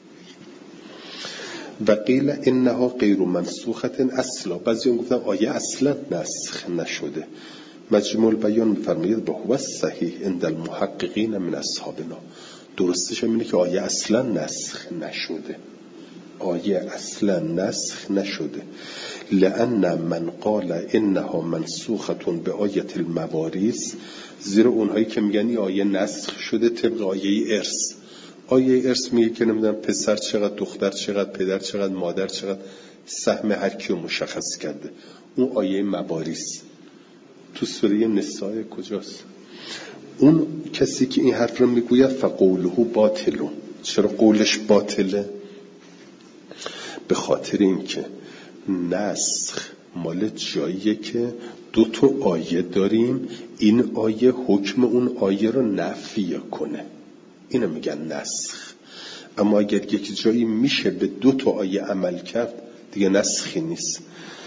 و قیل انها غیر منسوخه اصلا، بعضی هم گفتن آیه اصلا نسخ نشده. مجموع البیان میفرماید با هو صحیح عند المحققین من اصحابنا، درستش اینه که آیه اصلا نسخ نشده، آیه اصلا نسخ نشده. لأن من قال انها منسوخه به آیت الموارث، زیرا اونهایی که میگن این آیه نسخ شده طبق آیه ارث. آیه ارث میگه که نمیدونم پسر چقدر، دختر چقدر، پدر چقدر، مادر چقدر، سهم هر کیو مشخص کرده. اون آیه موارث تو سوره نساء کجاست؟ اون کسی که این حرف رو میگوید فقوله باطلون. چرا قولش باطله؟ به خاطر اینکه نسخ مال جاییه که دو تا آیه داریم، این آیه حکم اون آیه رو نفی کنه، اینو میگن نسخ. اما اگر یک جایی میشه به دو تا آیه عمل کرد دیگه نسخی نیست.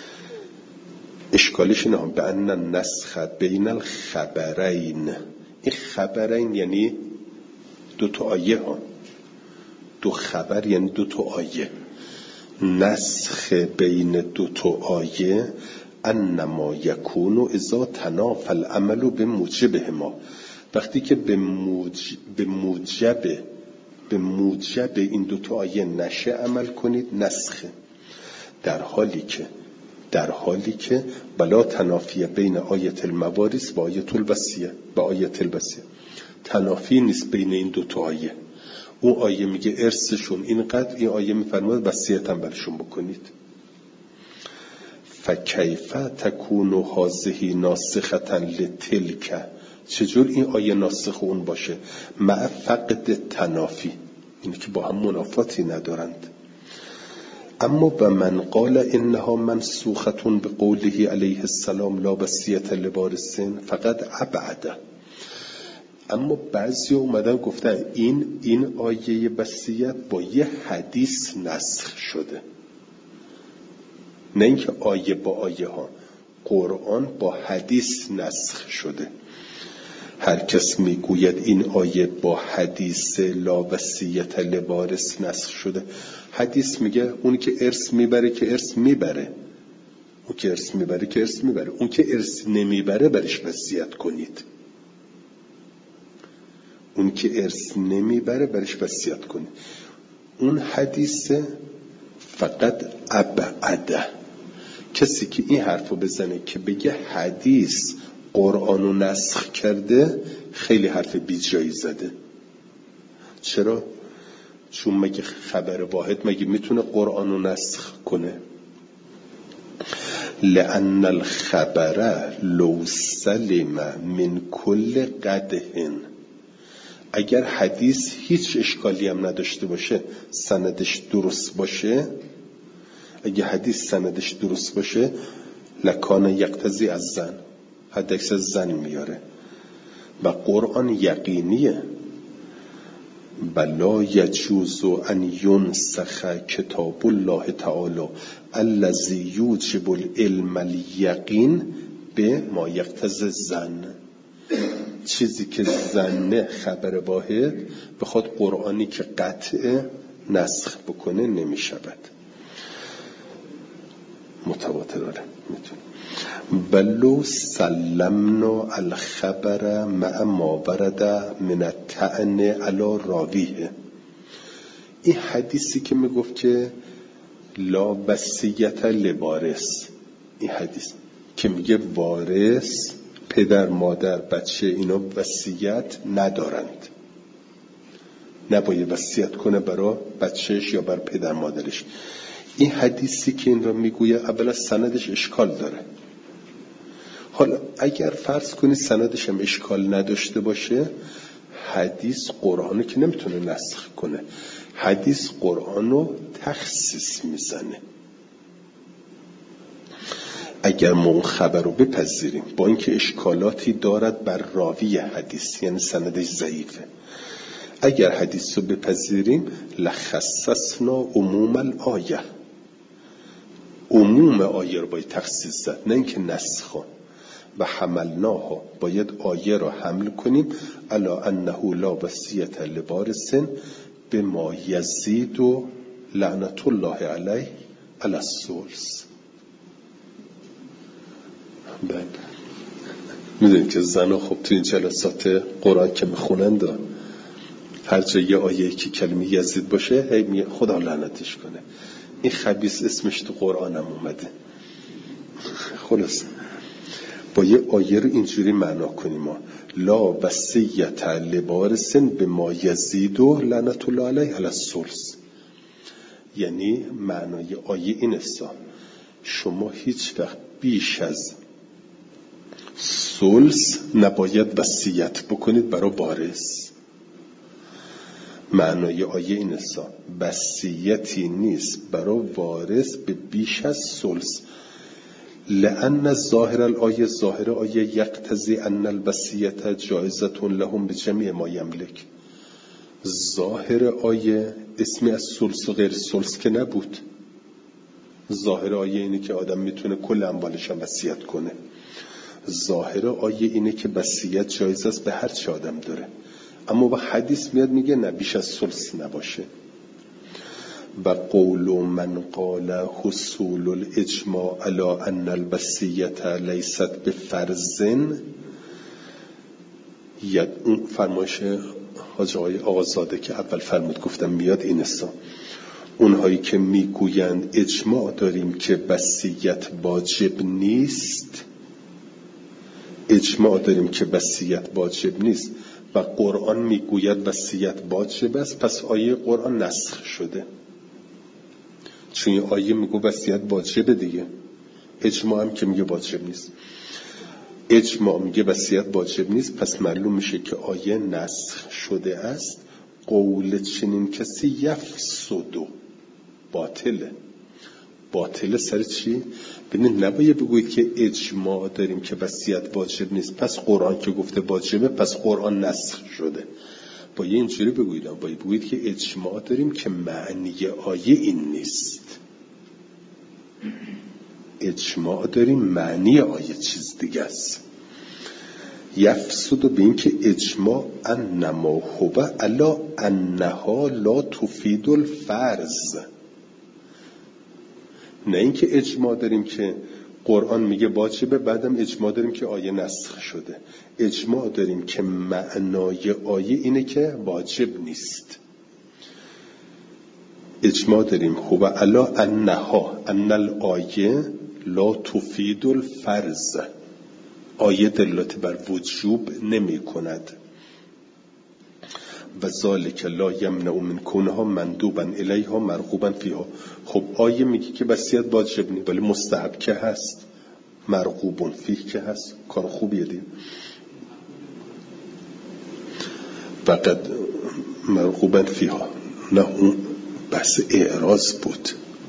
اشکالش اینه به ان النسخ بین الخبرین، این خبرین یعنی دو تا آیه ها، دو خبر یعنی دو تا آیه. نسخ بین دو تا آیه انما یکون اذا تنافى العمل بموجبهما، وقتی که به موجب به موجب به موجب این دو تا آیه نشه عمل کنید نسخه. در حالی که در حالی که بلا تنافی بین آیت الموارث و آیت الوصیه و آیت الوصیه، تنافی نیست بین این دو تا آیه. اون آیه میگه ارثشون اینقدر، این آیه میفرماید وصیت هم برشون بکنید. فکیف تکون هذه ناسخه لتلک، چجور این آیه ناسخ اون باشه؟ مع فقد تنافی، اینه که با هم منافاتی ندارند. اما به من قال انها منسوخه به قوله علیه السلام لا وصیة لوارث فقط ابعد. اما بعضی اومدن گفتن این این آیه وصیت با یه حدیث نسخ شده، نه اینکه آیه با آیه ها، قرآن با حدیث نسخ شده. هر کس میگوید این آیه با حدیث لا وصیة لوارث نسخ شده، حدیث میگه اون که ارث میبره که ارث میبره، اون که ارث میبره که ارث میبره، اون که ارث نمیبره برش وصیت کنید، اون که ارث نمیبره برش وصیت کنید. اون حدیث فقط ابعده. کسی که این حرفو بزنه که بگه حدیث قرآنو نسخ کرده، خیلی حرف بیجایی زده. چرا؟ چون مگه خبر واحد مگه میتونه قرآنو نسخ کنه؟ لأن الخبر لو سلم من کل قدح، اگر حدیث هیچ اشکالی هم نداشته باشه، سندش درست باشه، اگه حدیث سندش درست باشه لکان یقتضی از زن، حدیث از زن میاره. و قرآن یقینیه، بلا یجوز ان ینسخ کتاب الله تعالی الذی یوجب العلم الیقین به ما یقتضی الظن. چیزی که زنه خبر واحد بخواد قرآنی که قطع نسخ بکنه نمیشود. متواتر داره میتونه. بلو سلمنا الخبر مع ما ورد من الطعن علی راویه. این حدیثی که میگفت که لا وصیة لوارث، این حدیث که میگه وارث پدر مادر بچه اینا وصیت ندارند، نباید وصیت کنه برای بچهش یا بر پدر مادرش. این حدیثی که این را میگویه اولا سندش اشکال داره. حالا اگر فرض کنی سندش هم اشکال نداشته باشه، حدیث قرآنو که نمیتونه نسخ کنه، حدیث قرآنو تخصیص میزنه. اگر ما اون خبر رو بپذیریم با اینکه اشکالاتی دارد بر راوی حدیث، یعنی سندش ضعیفه، اگر حدیث رو بپذیریم لخصصنا عموم الآیه، عموم آیه رو باید تخصیص زد، نه اینکه نسخ. و حملناها، باید آیه رو حمل کنیم الا انه لا وصیة لوارث بما یزید و لعنت الله علیه علی الثلث. بله میدونید که زنها خب تو این جلسات قرآن که میخونند هر جا یه آیه که کلمه یزید باشه هی خدا لعنتش کنه. این خبیث اسمش تو قرآن هم اومده. خلاص با یه آیه رو اینجوری معنا کنیم ما لا وصیة لوارث بما یزید و لعنت الله علیه علی الثلث. یعنی معنای آیه این است شما هیچ وقت بیش از ثلث نباید وصیت بکنید برای وارث. معنای آیه این است وصیتی نیست برای وارث به بیش از ثلث. لأن ظاهر الآیه، ظاهر آیه یقتضی ان الوصیة جایزة لهم بجمیع ما یملک. ظاهر آیه اسمی از ثلث و غیر ثلث که نبود. ظاهر آیه اینه که آدم میتونه کل اموالش هم وصیت کنه. ظاهر آیه اینه که وصیت جایز است به هر چه آدم داره، اما با حدیث میاد میگه نه بیش از ثلث نباشه. و قول من قال حصول الاجماع على ان الوصیة لیست بفرض، یک اون فرمایش حاج آقای آقازاده که اول فرمود گفتم میاد این است. اونهایی که میگویند اجماع داریم که وصیت واجب نیست، اجماع داریم که وصیت واجب نیست و قرآن میگوید وصیت واجب است، پس آیه قرآن نسخ شده. چون این آیه میگه وصیت واجبه دیگه، اجماع هم که میگه واجب نیست. اجماع میگه وصیت واجب نیست، پس معلوم میشه که آیه نسخ شده است. قول چنین کسی یفسد و باطله. باطله سر چی؟ ببینید نباید بگوید که اجماع داریم که وصیت واجب نیست پس قرآن که گفته واجبه پس قرآن نسخ شده. باید اینجوری بگوید، باید بگوید که اجماع داریم که معنی آیه این نیست. اجماع داریم معنی آیه چیز دیگه است. یفسد به این که اجماع انما هو الا انها لا تفید الفرض. نه اینکه اجماع داریم که قرآن میگه واجبه بعدم اجماع داریم که آیه نسخ شده. اجماع داریم که معنای آیه اینه که واجب نیست. اجماع داریم هو الا انها ان الآیه لا تفید الفرض. آیه دلالت بر وجوب نمی کند. و ذالک لا یمنع من کونها مندوبا الیها مرغوبا فیها. خب آیه میگه که وصیت واجب نیست ولی مستحب که هست، مرغوب فیه که هست، کار خوبیه دید. فقط مرغوبا فیها، نه اون بحث اعراض بود.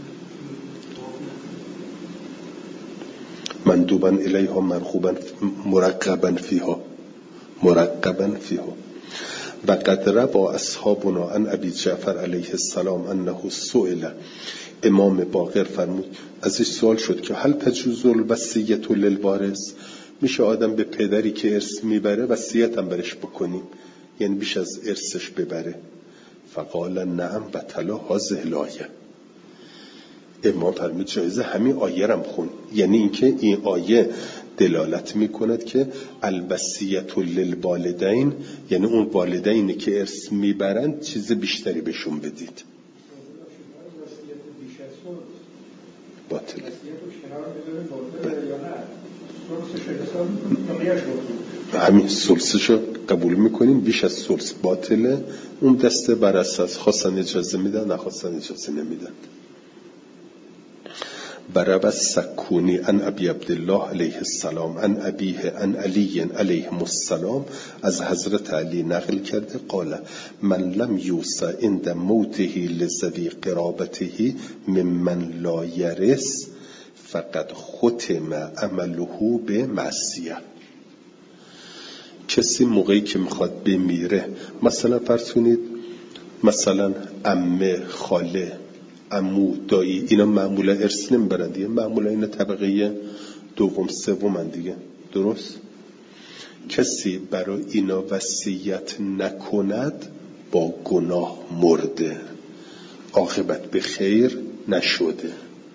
مندوبا الیها مرغوبا مرغبا فیها، مرغبا فیها. و قد روى اصحابنا عن ابی جعفر علیه السلام انه سئل. امام باقر فرمود ازش سوال شد که هل تجوز الوصیة للوارث، میشه آدم به پدری که ارث میبره وصیت هم برش بکنیم، یعنی بیش از ارثش ببره؟ فقال نعم و تلا هذه الآیه. امام فرمود جایزه همین آیه رم خون. یعنی اینکه این آیه دلالت میکند که الوصیة للوالدین، یعنی اون والدینی که ارث میبرند چیز بیشتری بهشون بدید. باطل. همین ثلثشو قبول میکنیم، بیش از ثلث باطله. اون دسته بر اساس خواستن اجازه میدن، نخواستن اجازه نمیدن. برب السکونی عن ابی عبدالله علیه السلام عن ابیه عن علی علیه السلام، از حضرت علی نقل کرده قال من لم یوصى عند موته لذوی قرابته ممن لا یرث فقد ختم عمله به معصیه. کسی موقعی که میخواد بمیره، مثلا فرض کنید مثلا عمه، خاله عمو، دایی، اینا معمولا ارث نمیبرن دیگه، معمولا اینا طبقه دوم سومن دیگه، درست؟ کسی برای اینا وصیت نکند با گناه مرده، عاقبت به خیر نشده.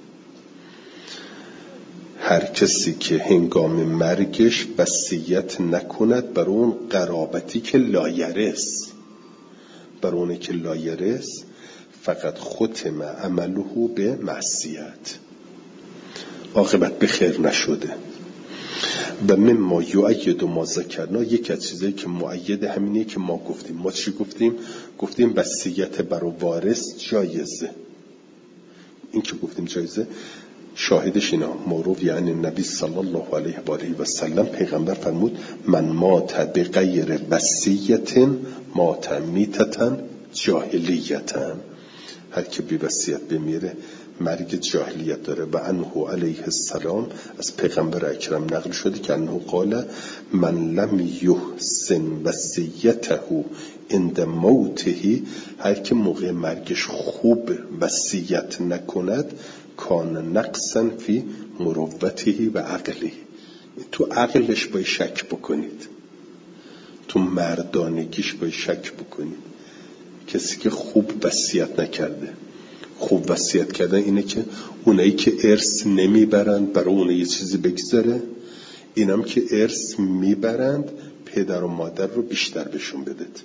هر کسی که هنگام مرگش وصیت نکند برای اون قرابتی که لایرس، برای اونه که لایرس، فقط ختم عمله به معصیت، عاقبت به خیر نشده. و مما یؤید ما ذکرنا، یک از چیزایی که مؤید همینه که ما گفتیم. ما چی گفتیم؟ گفتیم وصیت برای وارث جایزه. این که گفتیم جایزه، شاهدش اینا معروف، یعنی نبی صلی الله علیه و آله و سلم پیغمبر فرمود من مات بغیر وصیت مات میتة جاهلیة، هر که بی وصیت بمیره مرگ جاهلیت داره. و عنه علیه السلام از پیغمبر اکرم نقل شده که انه قال من لم یحسن وصیته عند موته، هر که موقع مرگش خوب وصیت نکند کان نقصا فی مروته و عقله، تو عقلش باید شک بکنید، تو مردانگیش باید شک بکنید. کسی که خوب وصیت نکرده، خوب وصیت کردن اینه که اونایی که ارث نمیبرند برای اون یه چیزی بگذاره، اینم که ارث میبرند پدر و مادر رو بیشتر بهشون بدید.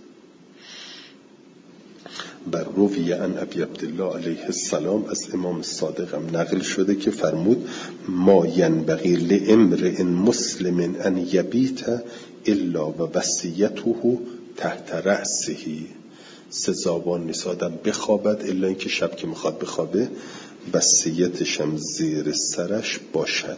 بر روی ان ابی عبدالله علیه السلام از امام صادق هم نقل شده که فرمود ما ینبغی لامرئ مسلم ان یبیت الا و وصیته تحت رأسه، سزاوان نیست آدم بخوابد الا اینکه شب که میخواد بخوابه وصیتش هم زیر سرش باشد.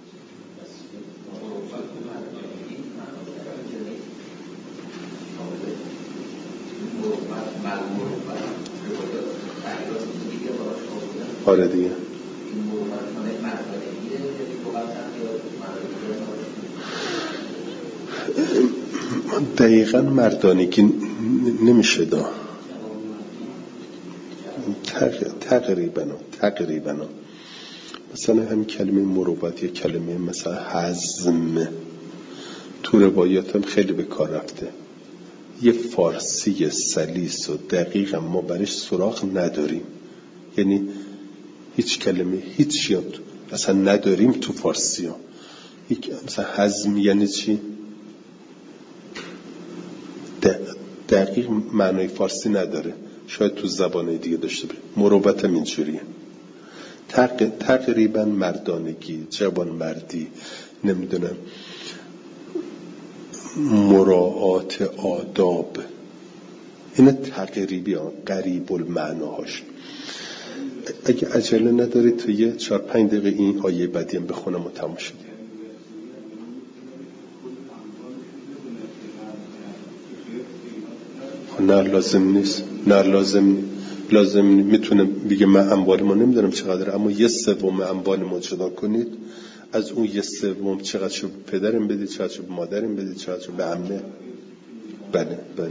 آره دیگه دقیقا مردانگی نمیشه دا، تقریبا تقریبا مثلا هم کلمه مروت یا کلمه مثلا حزم تو روایات هم خیلی به کار رفته. یه فارسی سلیس و دقیق ما برش سراغ نداریم، یعنی هیچ کلمه هیچ یاد اصلا نداریم تو فارسی ها. مثلا حزم یعنی چی؟ دقیق معنای فارسی نداره، شاید تو زبان دیگه داشته باشه. مروت هم اینجوریه، تقریبا مردانگی، جوان مردی، نمیدونم مراعات آداب، این تقریبی ها، قریب المعناهاش. اگه عجله ندارید تو یه چهار پنج دقیقه این آیه بعدی هم بخونم و تموم شد. نه لازم نیست، نه لازم لازم میتونه بگه من اموال ما نمیدونم چقدر، اما یه سوم اموال ما جدا کنید، از اون یه سوم چقدر شو پدرم بدید، چقدر شو مادرم بدید، چقدر شو به عمه. بله بله.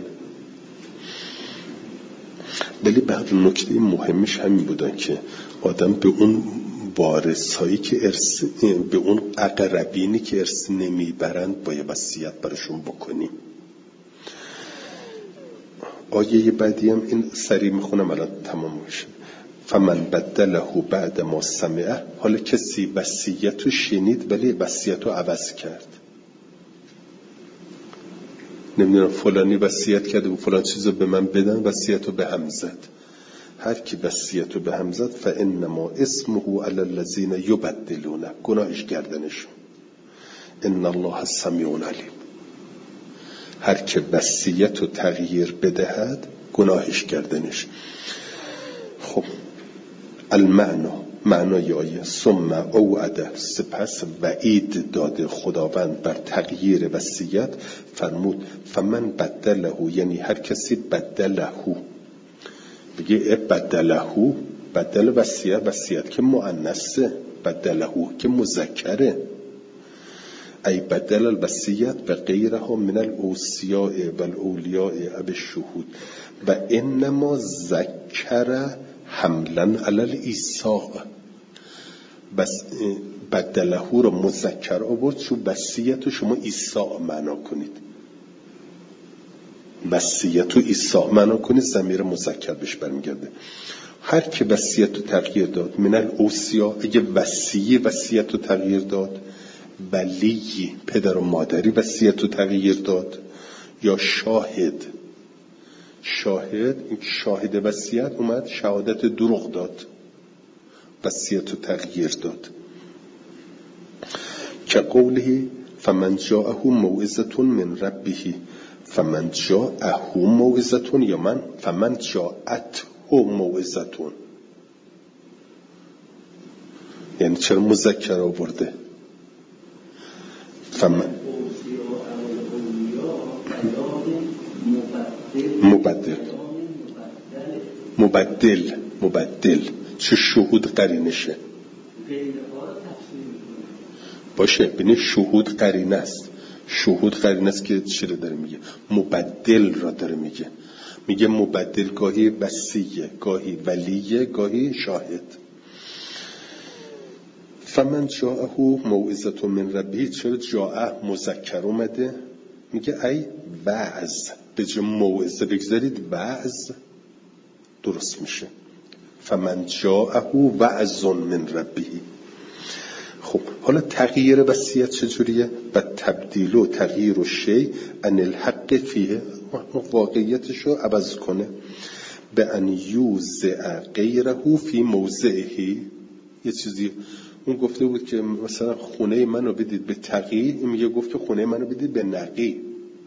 ولی بعد نکته مهمش همین بودن که آدم به اون وارثایی که ارث، به اون اقربینی که ارث نمیبرند باید وصیت براشون بکنیم. آیه بعدی هم این سریع میخونم الان تمام میشه. فمن بدله بعد ما سمعه، حالا کسی وصیتو شنید ولی وصیتو عوض کرد، نمیدونم فلانی وصیت کرده و فلان چیزو به من بدن، وصیتو به هم زد. هر کی وصیتو به هم زد فانما اسمه علی الذین یبدلونه، گناهش گردنشون. ان الله سمیع علیم. هر که وصیتو تغییر بدهد گناهش گردنش. خب المعنا، معنای آیه ثم اوعده، سپس وعید داده خداوند بر تغییر وصیت، فرمود فمن بدله، یعنی هر کسی بدله، بگه ای بدله، بدل وصیت، وصیت که مؤنثه، بدله که مذکره، ای بدل الوصیت و غیرها من الاوصیاء و الاولیاء و الشهود و انما ذکر حملا علل ایساء، بس بدله رو مذکر آورد، چون وصیت رو شما ایساء معنا کنید، وصیت رو ایساء معنا کنید، ضمیر مذکر بهش برمیگرده. هر که وصیت رو تغییر داد من الاوصیا، اگه وصی وصیت رو تغییر داد، ولی پدر و مادری وصیت رو تغییر داد، یا شاهد، شاهد شاهد وصیت اومد شهادت دروغ داد، وصیت رو تغییر داد. که قوله فمن جاءه موعظة من ربه، فمن جاءه موعظة، یا من فمن جاءته موعظة، یعنی چرا مذکر آورده؟ فمن مبدل مبدل مبدل چه شهود قرینشه باشه، ببینید شهود قرینه است، شهود قرینه است که چی رو داره میگه؟ مبدل را داره میگه. میگه مبدل گاهی وصیه، گاهی ولیه، گاهی شاهد. فمن جاءه موعظة من ربه، چرا جاءه مذکر اومده؟ میگه ای وعظ، به جای موعظه بگذارید وعظ درست میشه. فمن جاءه وعظ من ربه. خب حالا تغییر وصیت چجوریه؟ و تبدیل و تغییر و شی ان الحق فیه، واقعیتشو عوض کنه. به ان یوزع غیره فی موضعه. یه چیزی اون گفته بود که مثلا خونه منو بدید به تقی، این میگه گفت که خونه منو بدید به نقی.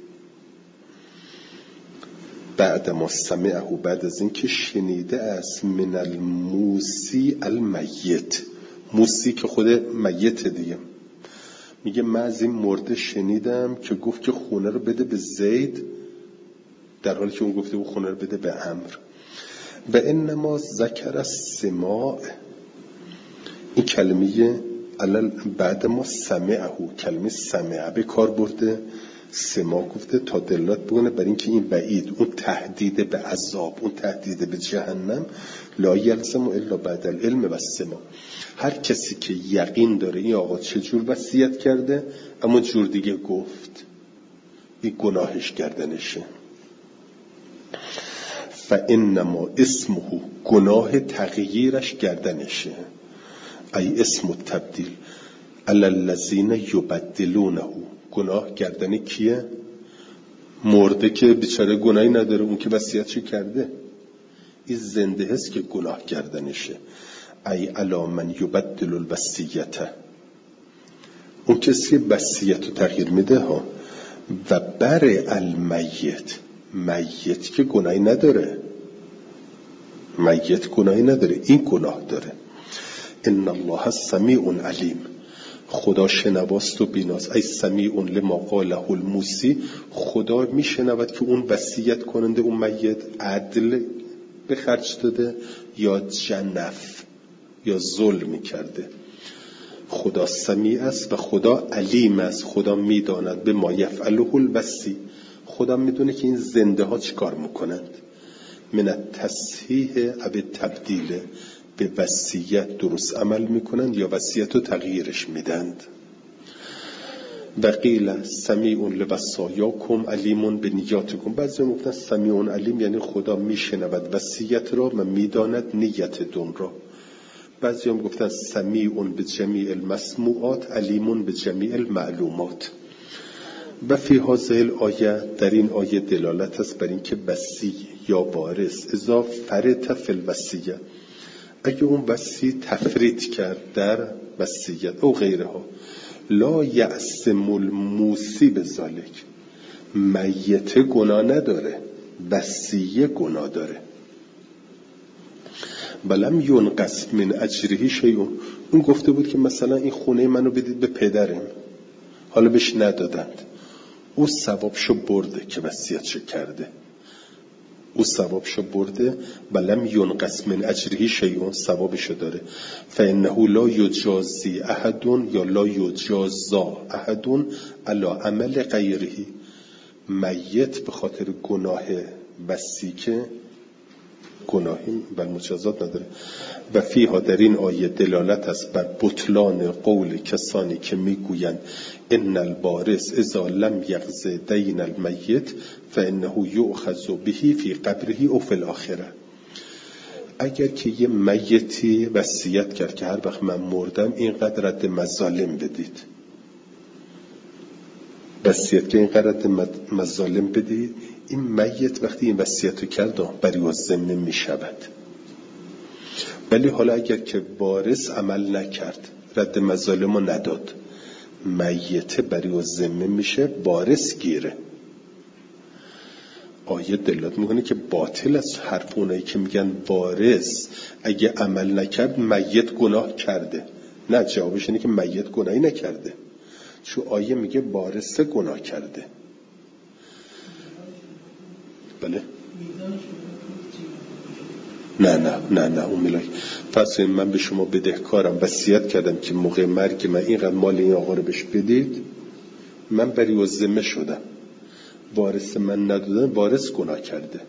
بعد ما سمعه، بعد از این که شنیده است، من الموسی المیت، موسی که خود میت دیگه، میگه من از این مرده شنیدم که گفت که خونه رو بده به زید، در حالی که اون گفته بود خونه رو بده به عمرو. و انما ذکر السماع، این کلمه علل بعد ما سمعه، کلمه سمعه به کار برده، سماع گفته تا دلالت بکنه بر این که این بعید، اون تهدید به عذاب، اون تهدید به جهنم، لا یلزم الا بعد العلم و السماع. هر کسی که یقین داره این آقا چجور وصیت کرده اما جور دیگه گفت، این گناهش گردنشه. فانما اسمه، گناه تغییرش گردنشه. ای اسم التبدیل علی الذین یبدلونه، گناه گردن کیه؟ مرده که بیچاره گناهی نداره، اون که وصیتش کرده. این زنده هست که گناه گردنشه. ای علی من یبدل الوصیت، اون کسی وصیت رو تغییر میده ها. و بر المیت، میت که گناهی نداره، میت گناهی نداره، این گناه داره. ان الله سمیع علیم، خدا شنواست و بیناست. ای سمیع لما قاله الموسی، خدا میشنود که اون وصیت کننده اون میت عدل به خرج داده یا جنف یا ظلم کرده. خدا سمیع است و خدا علیم است، خدا میداند به ما یفعله الوصی، خدا میدونه که این زنده ها چی کار میکنند. من التصحیح او تبدیل، به وصیت درست عمل میکنند یا وصیت رو تغییرش میدند. و قیل سمیع لوصایاکم علیم بنیاتکم، بعضی گفتن سمیع علیم یعنی خدا میشنود وصیت را و میداند نیت دون را. بعضی هم گفتن سمیع به جمیع المسموعات علیم به جمیع المعلومات. و فی هذه الآیه، در این آیه دلالت است بر این که وصی یا وارث اذا فرط فی الوصیه، اگه اون وصی تفریط کرد در وصیت او غیرها، لا یعصم الموسی بذالک، میت گناه نداره، وصیه گناه داره. ولم ینقص من اجره شیء، اون گفته بود که مثلا این خونه منو بدید به پدرم، حالا بهش ندادند، او ثوابشو برده که وصیتشو کرده، او ثوابشو برده. ولم ینقص من اجره شیء، ثوابشو داره. فانه لا یجازی احد یا لا یجازا احد علی عمل غیره، میت به خاطر گناه وصی که گناهی بل مجازات نداره. و فیها در این آیه دلالت است بر بطلان قول کسانی که میگویند ان الوارث اذا لم یقض دین المیت فانه یؤخذ به فی قبره او فی الاخره. اگر که یه میتی وصیت کرد که هر وقت من مردم اینقدر رد مظالم بدید، وصیت که اینقدر رد مظالم بدید، این میت وقتی این وصیت رو کرد بری و ذمه می شود. ولی حالا اگر که وارث عمل نکرد، رد مظالم رو نداد، میت بری و ذمه میشه، وارث گیره. آیه دلالت میکنه که باطل از حرف اونایی که میگن وارث اگه عمل نکرد میت گناه کرده. نه، جوابش اینه که میت گناهی نکرده، چون آیه میگه وارث گناه کرده. بله؟ نه نه نه نه اون ملاک پس من به شما بدهکارم، وصیت کردم که موقع مرگ من اینقدر مال این آقا رو بهش بدید، من بری و ذمه شدم، وارث من ندادن، وارث گناه کرده.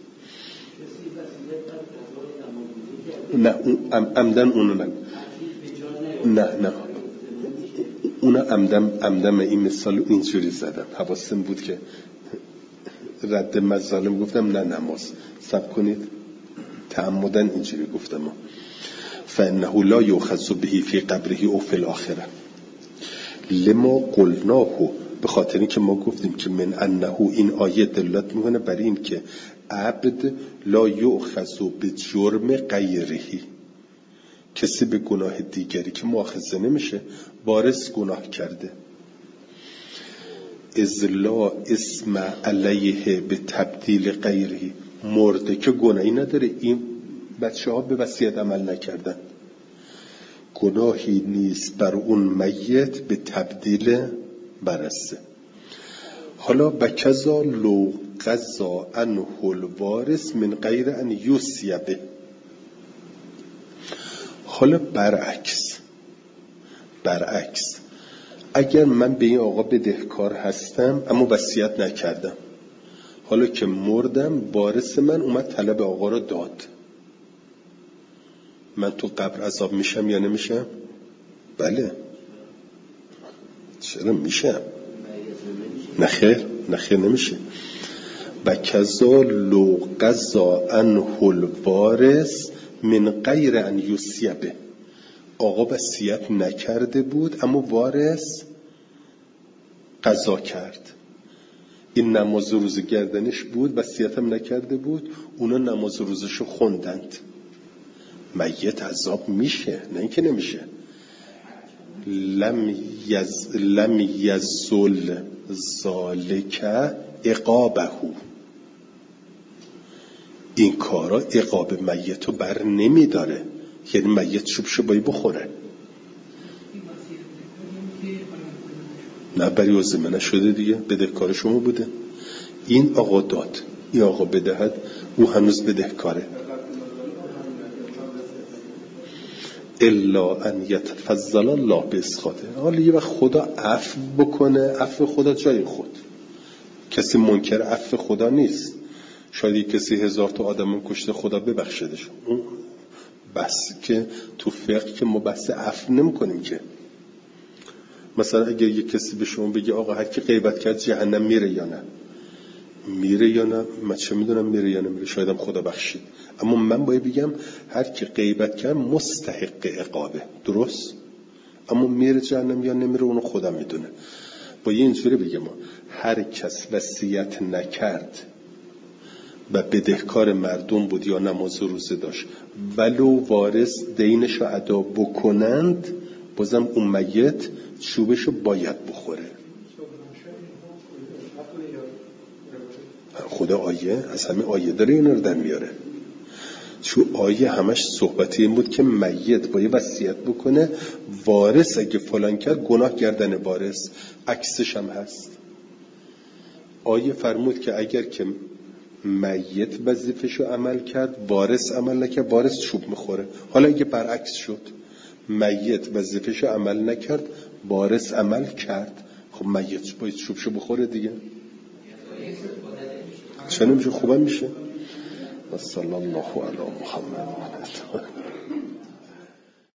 نه عمدن اونو نگو، نه نه اونو عمدن عمدن این مثال اینجوری زدم، حواسم بود که رد مظالم گفتم نه نماز صبر کنید، تعمدن اینجوری گفتم فانه لا یؤخذ به فی قبره او فی الاخره لما قلناه، به خاطر اینکه ما گفتیم که من انه، این آیه دلالت میکنه بر این که عبد لا یؤخذ به جرم غیره، کسی به گناه دیگری که مؤاخذه نمیشه، وارث گناه کرده. از لا اسم علیه به تبدیل غیره، مرده که گناهی نداره، این بچه ها به وصیت عمل نکردن، گناهی نیست بر اون میت به تبدیل برسه. حالا بکذا لو قضا عنه الوارث من غیر ان یوصیه. حالا برعکس برعکس اگر من به این آقا بدهکار هستم اما وصیت نکردم، حالا که مردم وارث من اومد طلب آقا رو داد، من تو قبر عذاب میشم یا نمیشم؟ بله. چرا میشم؟ نخیر نخیر نمیشه. بکذا لو قضا عنه الوارث من غیر ان یوصیه، آقا وصیت نکرده بود اما وارث قضا کرد، این نماز روز گردنش بود، وصیت هم نکرده بود، اونا نماز روزشو خوندند، میت عذاب میشه، نه اینکه نمیشه. لم یز لم یزل ذالک عقابه، این کارا عقاب میتو بر نمیداره، یعنی میت چوبشو باید بخوره. نه بری و ذمه نشده دیگه، بدهکار شما بوده، این آقا داد، این آقا بدهد، او هنوز بدهکاره. الا ان یتفضل الله باسخاطه. حالا یه وقت خدا عفو بکنه، عفو خدا جای خود، کسی منکر عفو خدا نیست. شاید کسی هزار تا آدم کشته خدا ببخشدش، اون بس که تو فقه که ما بحث عفو نمی کنیم که. مثلا اگر یه کسی به شما بگه آقا هر کی غیبت کرد جهنم میره یا نه، میره یا نه، من چه میدونم میره یا نمیره، شایدم خدا بخشید، اما من باید بگم هر کی غیبت کرد مستحق عقابه، درست؟ اما میره جهنم یا نمیره اونو خدا میدونه. با یه اینجوری بگم هر کس وصیت نکرد و بدهکار مردم بود یا نماز و روزه داشت ولو وارث دینشو ادا بکنند، بازم اون میت چوبشو باید بخوره. خدا آیه از همه آیه داره اینا رو در میاره، چون آیه همش صحبتی این بود که میت باید وصیت بکنه، وارث اگه فلان کرد گناه گردن وارث، عکسش هم هست. آیه فرمود که اگر که میت وظیفه‌شو عمل کرد، وارث عمل نکرد، وارث چوب میخوره. حالا اگه برعکس شد، میت وظیفه‌شو عمل نکرد، وارث عمل کرد، خب میت باید چوبشو بخوره دیگه. چه نمیشه؟ خوبه میشه. و صلی الله علی محمد و علی